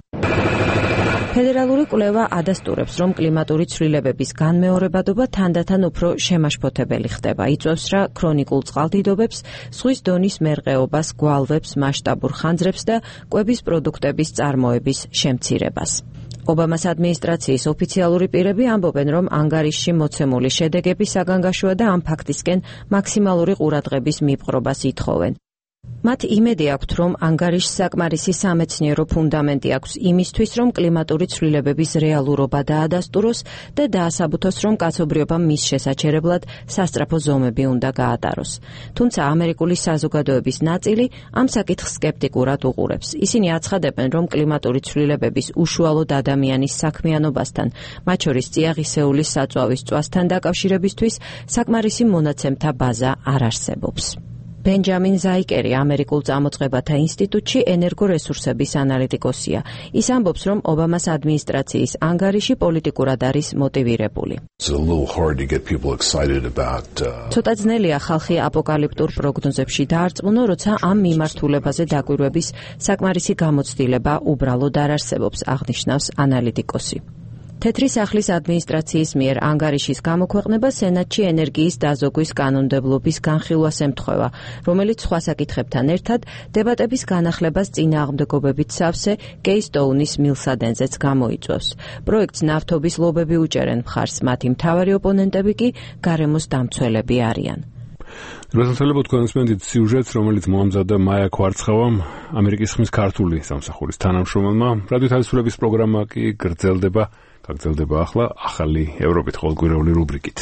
ფედერალური კვლევა ადასტურებს, რომ კლიმატური ცვლილებების განმეორებადობა თანდათან უფრო შემაშფოთებელი ხდება. იწვევს რა ქრონიკულ წყალდიდობებს, ზღვის დონის მერყეობას, გვალვებს, მასშტაბურ ხანძრებს და კვების პროდუქტების წარმოების შემცირებას. ობამას ადმინისტრაციის ოფიციალური პირები ამბობენ, რომ ანგარიშში მოცემული შედეგები საგანგაშოა და ამ ფაქტისკენ მაქსიმალური ყურადღების მიპყრობას ითხოვენ. მათ იმედი აქვთ, რომ ანგარიშს საკმარისი სამეცნიერო ფუნდამენტი აქვს იმისთვის, რომ კლიმატური ცვლილებების რეალურობა დაადასტუროს და დაასაბუთოს, რომ კაცობრიობამ მის შესაჩერებლად სასწრაფო ზომები უნდა გაატაროს. თუმცა ამერიკული საზოგადოების ნაწილი ამ საკითხს სკეპტიკურად უყურებს. ისინი აცხადებენ, რომ კლიმატური ცვლილებების უშუალოდ ადამიანის საქმიანობასთან, მათ შორის წიაღისეულის საწვავის წვასთან დაკავშირებისთვის საკმარისი მონაცემთა ბაზა არ არსებობს. ბენჯამინ ზაიკერი ამერიკულ წამოწყებათა ინსტიტუტში ენერგორესურსების ანალიტიკოსია. ის ამბობს, რომ ობამას ადმინისტრაციის ანგარიში პოლიტიკურად არის მოტივირებული. ცოტა ძნელია ხალხი აპოკალიპტურ პროგნოზებში დაარწმუნო, როცა ამ მიმართულებაზე დაკვირვების საკმარისი გამოცდილება უბრალოდ არ არსებობს, აღნიშნავს ანალიტიკოსი. თეთრი სახლის ადმინისტრაციის მიერ ანგარიშის გამოქვეყნება სენატში ენერგიის დაზოგვის კანონმდებლობის განხილვას ემთხვევა, რომელიც სხვა საკითხებთან ერთად დებატების განახლებას წინააღმდეგობებით სავსე კეისტოუნის მილსადენზეც გამოიწვევს. პროექტს ნავთობის ლობები უჭერენ მხარს, მათი მთავარი ოპონენტები კი გარემოს დამცველები არიან. რასაძლებლად კონსპენდით სიუჟეტს, რომელიც მოამზადა მაია კვარცხავამ, ამერიკის ხმის ქართული სამსახურის თანამშრომელმა, რადიო თავისუფლების პროგრამა კი გაგრძელდება ახლა ახალი ევროპით ყოველკვირეული რუბრიკით.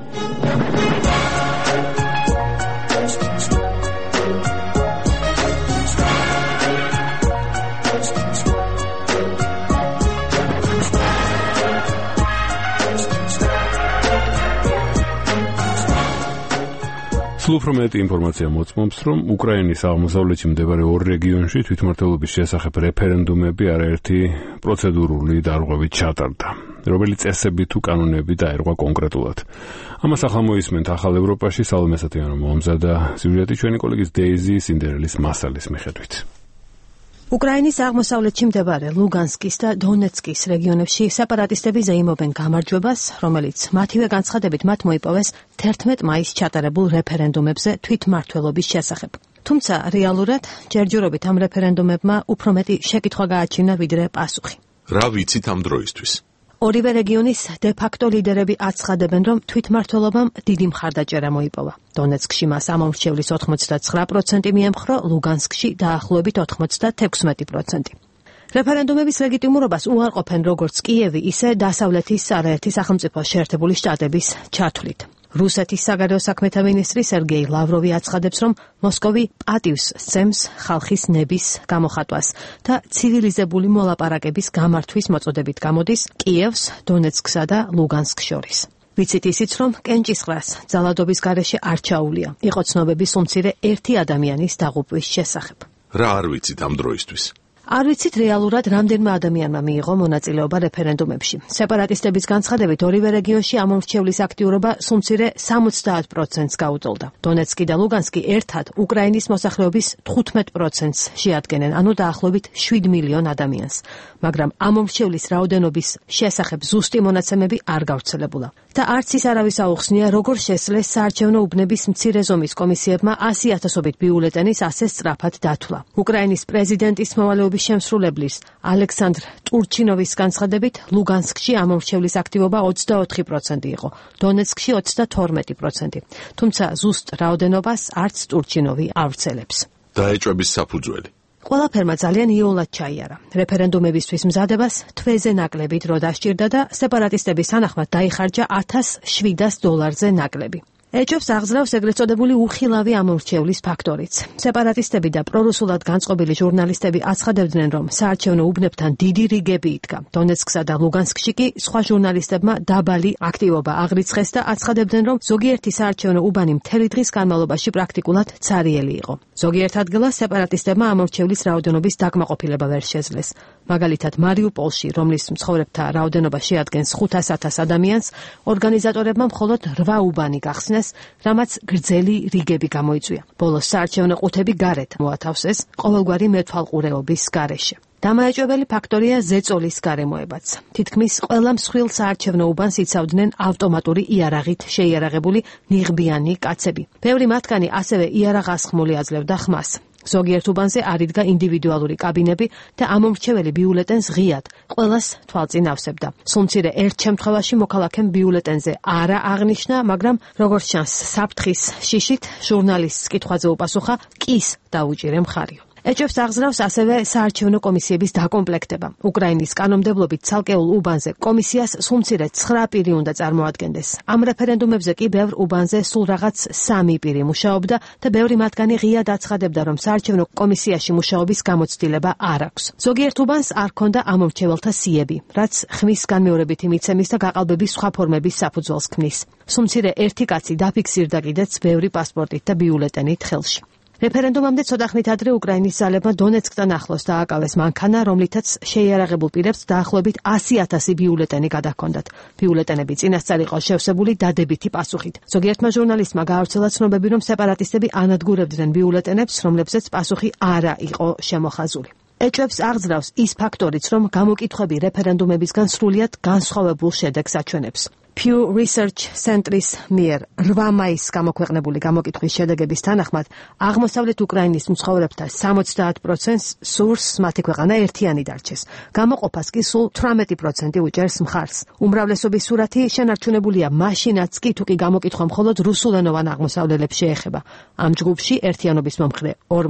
სულ უფრო მეტი ინფორმაცია მოწმობს, რომ უკრაინის აღმოსავლეთში მდებარე ორ რეგიონში თვითმმართველობის შესახებ რეფერენდუმები არაერთი პროცედურული დარღვევით ჩატარდა, რომელიც წესები თუ კანონები დაერღვა კონკრეტულად. ამას ახლა მოისმენთ ახალ ევროპაში სალომე სათიანო მოამზადა სიუჟეტი ჩვენი კოლეგის დეიზი სინდერელის მასალის მიხედვით. უკრაინის აღმოსავლეთში მდებარე ლუგანსკის და დონეცკის რეგიონებში სეპარატისტები ზეიმობენ გამარჯვებას, რომელიც მათივე განცხადებით მათ მოიპოვეს 11 მაისს ჩატარებულ რეფერენდუმებზე თვითმმართველობის შესახებ. თუმცა რეალურად ჯერჯერობით ამ რეფერენდუმებმა უფრო მეტი შეკითხვა გააჩინა ვიდრე პასუხი. რა ვიცით ამ დროისთვის? ორივე რეგიონის დე-ფაქტო ლიდერები აცხადებენ, რომ თვითმმართველობამ დიდი მხარდაჭერა მოიპოვა. დონეცკში მას ამომრჩევლის 89% მიემხრო, ლუგანსკში დაახლოებით 96%. რეფერენდუმების ლეგიტიმურობას უარყოფენ როგორც კიევი, ისე დასავლეთის არაერთი სახელმწიფო შეერთებული შტატების ჩათვლით. რუსეთის საგარეო საქმეთა მინისტრი სერგეი ლავროვი აცხადებს, რომ მოსკოვი პატივს სცემს ხალხის ნების გამოხატვას და ცივილიზებული მოლაპარაკების გამართვის მოწოდებით გამოდის კიევს, დონეცკსა და ლუგანსკს შორის. ვიცით ისიც, რომ კენჭისყრას ძალადობის გარეშე არ ჩაუვლია. იყო ცნობები სულ მცირე ერთი ადამიანის დაღუპვის შესახებ. რა არ ვიცით ამ დროისთვის? არ ვიცით რეალურად რამდენმა ადამიანმა მიიღო მონაწილეობა რეფერენდუმებში. სეპარატისტების განცხადებით ორივე რეგიონში ამომრჩევლის აქტიურობა სულ მცირე 70%-ს გაუტოლდა. დონეცკი და ლუგანსკი ერთად უკრაინის მოსახლეობის 15%-ს შეადგენენ, ანუ დაახლოებით 7 მილიონ ადამიანს. მაგრამ ამომრჩევლის რაოდენობის შესახებ ზუსტი მონაცემები არ გავრცელებულა. და არც ის არავის აუხსნია, როგორ შესძლეს საარჩევნო უბნების მცირე ზომის კომისიებმა 100,000-ობით ბიულეტენის ასე სწრაფად დათვლა. უკრაინის პრეზიდენტის მოვალეობის შემსრულებლის ალექსანდრ ტურჩინოვის განცხადებით, ლუგანსკში ამომრჩევლის აქტივობა 24% იყო, დონეცკში 32%. თუმცა ზუსტ რაოდენობას არც ტურჩინოვი ავრცელებს. დაეჭვების საფუძველი. ყველაფერმა ძალიან იოლად ჩაიარა. რეფერენდუმებისთვის მზადებას თვეზე ნაკლები დრო დასჭირდა და სეპარატისტების თანახმად დაიხარჯა $1,700-ზე ნაკლები. ეჭვებს აღზრავს ეგრეთ წოდებული უხილავი ამომრჩევლის ფაქტორიც. სეპარატისტები და პრორუსულად განწყობილი ჟურნალისტები აცხადებდნენ, რომ საარჩევნო უბნებთან დიდი რიგები იდგა. დონეცკსა და ლუგანსკში კი სხვა ჟურნალისტებმა დაბალი აქტივობა აღრიცხეს და აცხადებდნენ, რომ ზოგიერთი საარჩევნო უბანი მთელი დღის განმავლობაში პრაქტიკულად ცარიელი იყო. ზოგიერთ ადგილას სეპარატისტებმა ამომრჩევლის რაოდენობის დაკმაყოფილება ვერ შეძლეს. მაგალითად, მარიუპოლში, რომლის მცხოვრებთა რაოდენობა შეადგენს 500,000 ადამიანს, ორგანიზატორებმა მხოლოდ 8 უბანი გახსნეს, რამაც გრძელი რიგები გამოიწვია. ბოლოს საარჩევნო ყუთები გარეთ მოათავსეს ყოველგვარი მეთვალყურეობის გარეშე. დამაეჭვებელი ფაქტორია ზეწოლის გარემოებაც. თითქმის ყველა მსხვილ საარჩევნო უბანს იცავდნენ ავტომატური იარაღით შეიარაღებული ნიღბიანი კაცები. ბევრი მათგანი ასევე იარაღ-ასხმული აძლევდა ხმას. ზოგიერთ უბანზე არ იდგა ინდივიდუალური კაბინები და ამომრჩეველი ბიულეტენს ღიად ყველას თვალწინ ავსებდა. სულ მცირე ერთ შემთხვევაში მოქალაქემ ბიულეტენზე არა აღნიშნა, მაგრამ როგორც ჩანს, საფრთხის შიშით ჟურნალისტის კითხვაზე უპასუხა კის დაუჭირე მხარიო. ეჭვებს აღზრავს ასევე საარჩევნო კომისიების დაკომპლექტება. უკრაინის კანონმდებლობით ცალკეულ უბანზე კომისიას სულ მცირე 9 პირი უნდა წარმოადგენდეს. ამ რეფერენდუმებზე კი ბევრ უბანზე სულ რაღაც 3 პირი მუშაობდა და ბევრი მათგანი ღიად აცხადებდა, რომ საარჩევნო კომისიაში მუშაობის გამოცდილება არ აქვს. ზოგიერთ უბანს არ ჰქონდა ამომრჩეველთა სიები, რაც ხმის განმეორებითი მიცემის და გაყალბების სხვა ფორმების საფუძველს ქმნის. სულ მცირე ერთი კაცი დაფიქსირდა კიდეც ბევრი პასპორტით და ბიულეტენით ხელში. რეფერენდუმამდე ცოტა ხნით ადრე უკრაინის ძალებმა დონეცკთან ახლოს დააკავეს მანქანა, რომლითაც შეიარაღებულ პირებს დაახლოებით 100,000 ბიულეტენი გადაჰქონდათ. ბიულეტენები წინასწარ იყო შევსებული დადებითი პასუხით. ზოგიერთმა ჟურნალისტმა გაავრცელა ცნობები, რომ სეპარატისტები ანადგურებდნენ ბიულეტენებს, რომლებზეც პასუხი არა იყო შემოხაზული. ეჭვებს აღზრავს ის ფაქტორიც, რომ გამოკითხვები რეფერენდუმებისგან სრულიად განსხვავებულ შედეგს აჩვენებს. Pew Research Center-ის მიერ 8 მაისს გამოქვეყნებული გამოკითხვის შედეგების თანახმად, აღმოსავლეთ უკრაინის მცხოვრებთა 70%-ს სურს მათი ქვეყანა ერთიანი დარჩეს. გამოყოფას კი სულ 18% უჭერს მხარს. უმრავლესობის სურათი შენარჩუნებულია მაშინაც კი, თუ კი გამოკითხვა მხოლოდ რუსულენოვან აღმოსავლელებს შეეხება. ამ ჯგუფში ერთიანობის მომხრე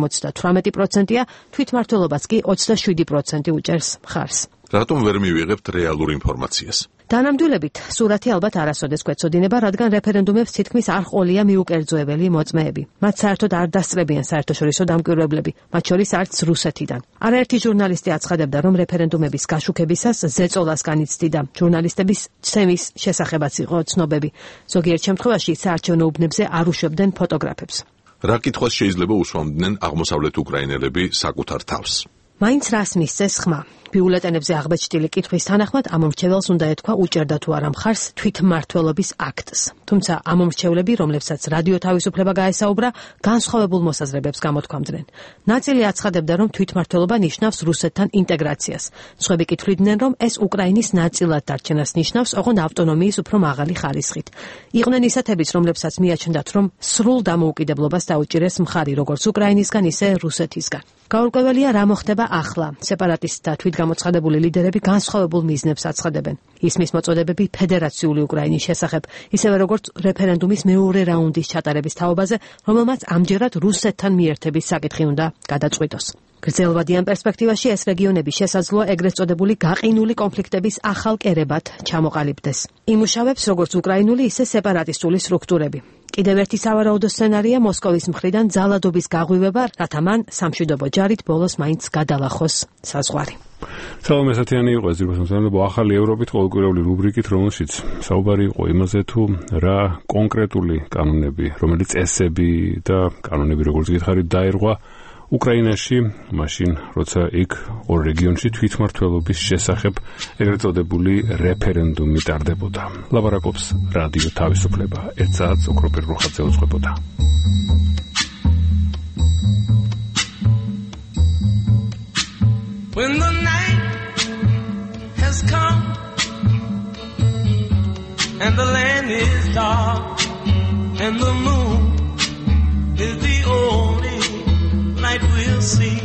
58%-ია, თვითმმართველობას კი 27% უჭერს მხარს. რატომ ვერ მივიღებთ რეალურ ინფორმაციას? დანამდვილებით, სურათი ალბათ არასოდეს გვეცოდინება, რადგან რეფერენდუმებს თითქმის არ ყოლია მიუკერძოებელი მოწმეები. მათ საერთოდ არ დასწრებიან საერთაშორისო დამკვირვებლები, მათ შორის არც რუსეთიდან. არაერთი ჟურნალისტი აცხადებდა, რომ რეფერენდუმების გაშუქებისას ზეწოლას განიცდიდა. ჟურნალისტების ცემის შესახებაც იყო ცნობები. ზოგიერთ შემთხვევაში საარჩევნო უბნებზე არ უშვებდნენ ფოტოგრაფებს. რა კითხვას შეიძლება უსვამდნენ აღმოსავლეთ უკრაინელები საკუთარ თავს? მაინც რას მისცეს ხმა? ბიულეტენებზე აღბეჭდილი კითხვის თანახმად ამომრჩეველს უნდა ეთქვა უჭერდა თუ არა მხარს თვითმმართველობის აქტს. თუმცა ამომრჩევლები, რომლებსაც რადიო თავისუფლება გაესაუბრა, განსხვავებულ მოსაზრებებს გამოთქვამდნენ. ნაწილი აცხადებდა, რომ თვითმმართველობა ნიშნავს რუსეთთან ინტეგრაციას. სხვები კითხვიდნენ, რომ ეს უკრაინის ნაწილად დარჩენას ნიშნავს, ოღონდ ავტონომიის უფრო მაღალი ხარისხით. იყვნენ ისეთებიც, რომლებსაც მიაჩნდათ, რომ სრულ დამოუკიდებლობას დაუჭირეს მხარი როგორც უკრაინისგან, ისე რუსეთისგან. გაურკვეველია რა მოხდება ახლა. სეპარატისტთა თვითგამოცხადებული ლიდერები განსხვავებულ მიზნებს აცხადებენ. ისმის მოწოდებები ფედერაციული უკრაინის შესახებ, ისევე როგორც რეფერენდუმის მეორე რაუნდის ჩატარების თაობაზე, რომელმაც ამჯერად რუსეთთან მიერთების საკითხი უნდა გადაწყვიტოს. გრძელვადიან პერსპექტივაში ეს რეგიონები შესაძლოა ეგრეთ წოდებული გაყინული კონფლიქტების ახალ კერებად ჩამოყალიბდეს. იმუშავებს როგორც უკრაინული, ისე სეპარატისტული სტრუქტურები. კიდევ ერთი სავარაუდო სცენარია მოსკოვის მხრიდან ძალადობის გაღვივება, რათა მან სამშვიდობო ჯარით ბოლოს მაინც გადალახოს საზღვარი. სალამ ესათიანი იყო ეს ძირფასმსამლებო ახალი ევროპით ყოველკვირეული რუბრიკით, რომელშიც საუბარი იყო იმაზე თუ რა კონკრეტული კანონები, რომელიც წესები და კანონები როგორც გითხარით დაერღვა უკრაინაში, მაშინ როცა იქ ორ რეგიონში თვითმმართველობის შესახებ ეგრეთ წოდებული რეფერენდუმი ტარდებოდა. ლაპარაკობს რადიო თავისუფლება. 1 საათს ოქროპირ რუხაძე უძღვებოდა. When the night has come and the land is dark and the moon is the only light we'll see.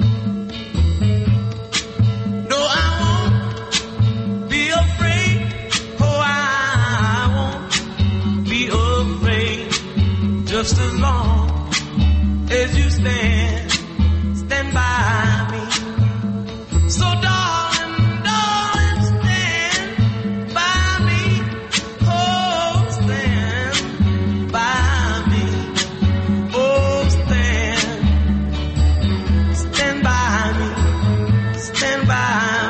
No, I won't be afraid. Oh, I won't be afraid. Just as long as you stand by me. So darling, darling, stand by me. Oh, stand by me. Oh, stand by me. Stand by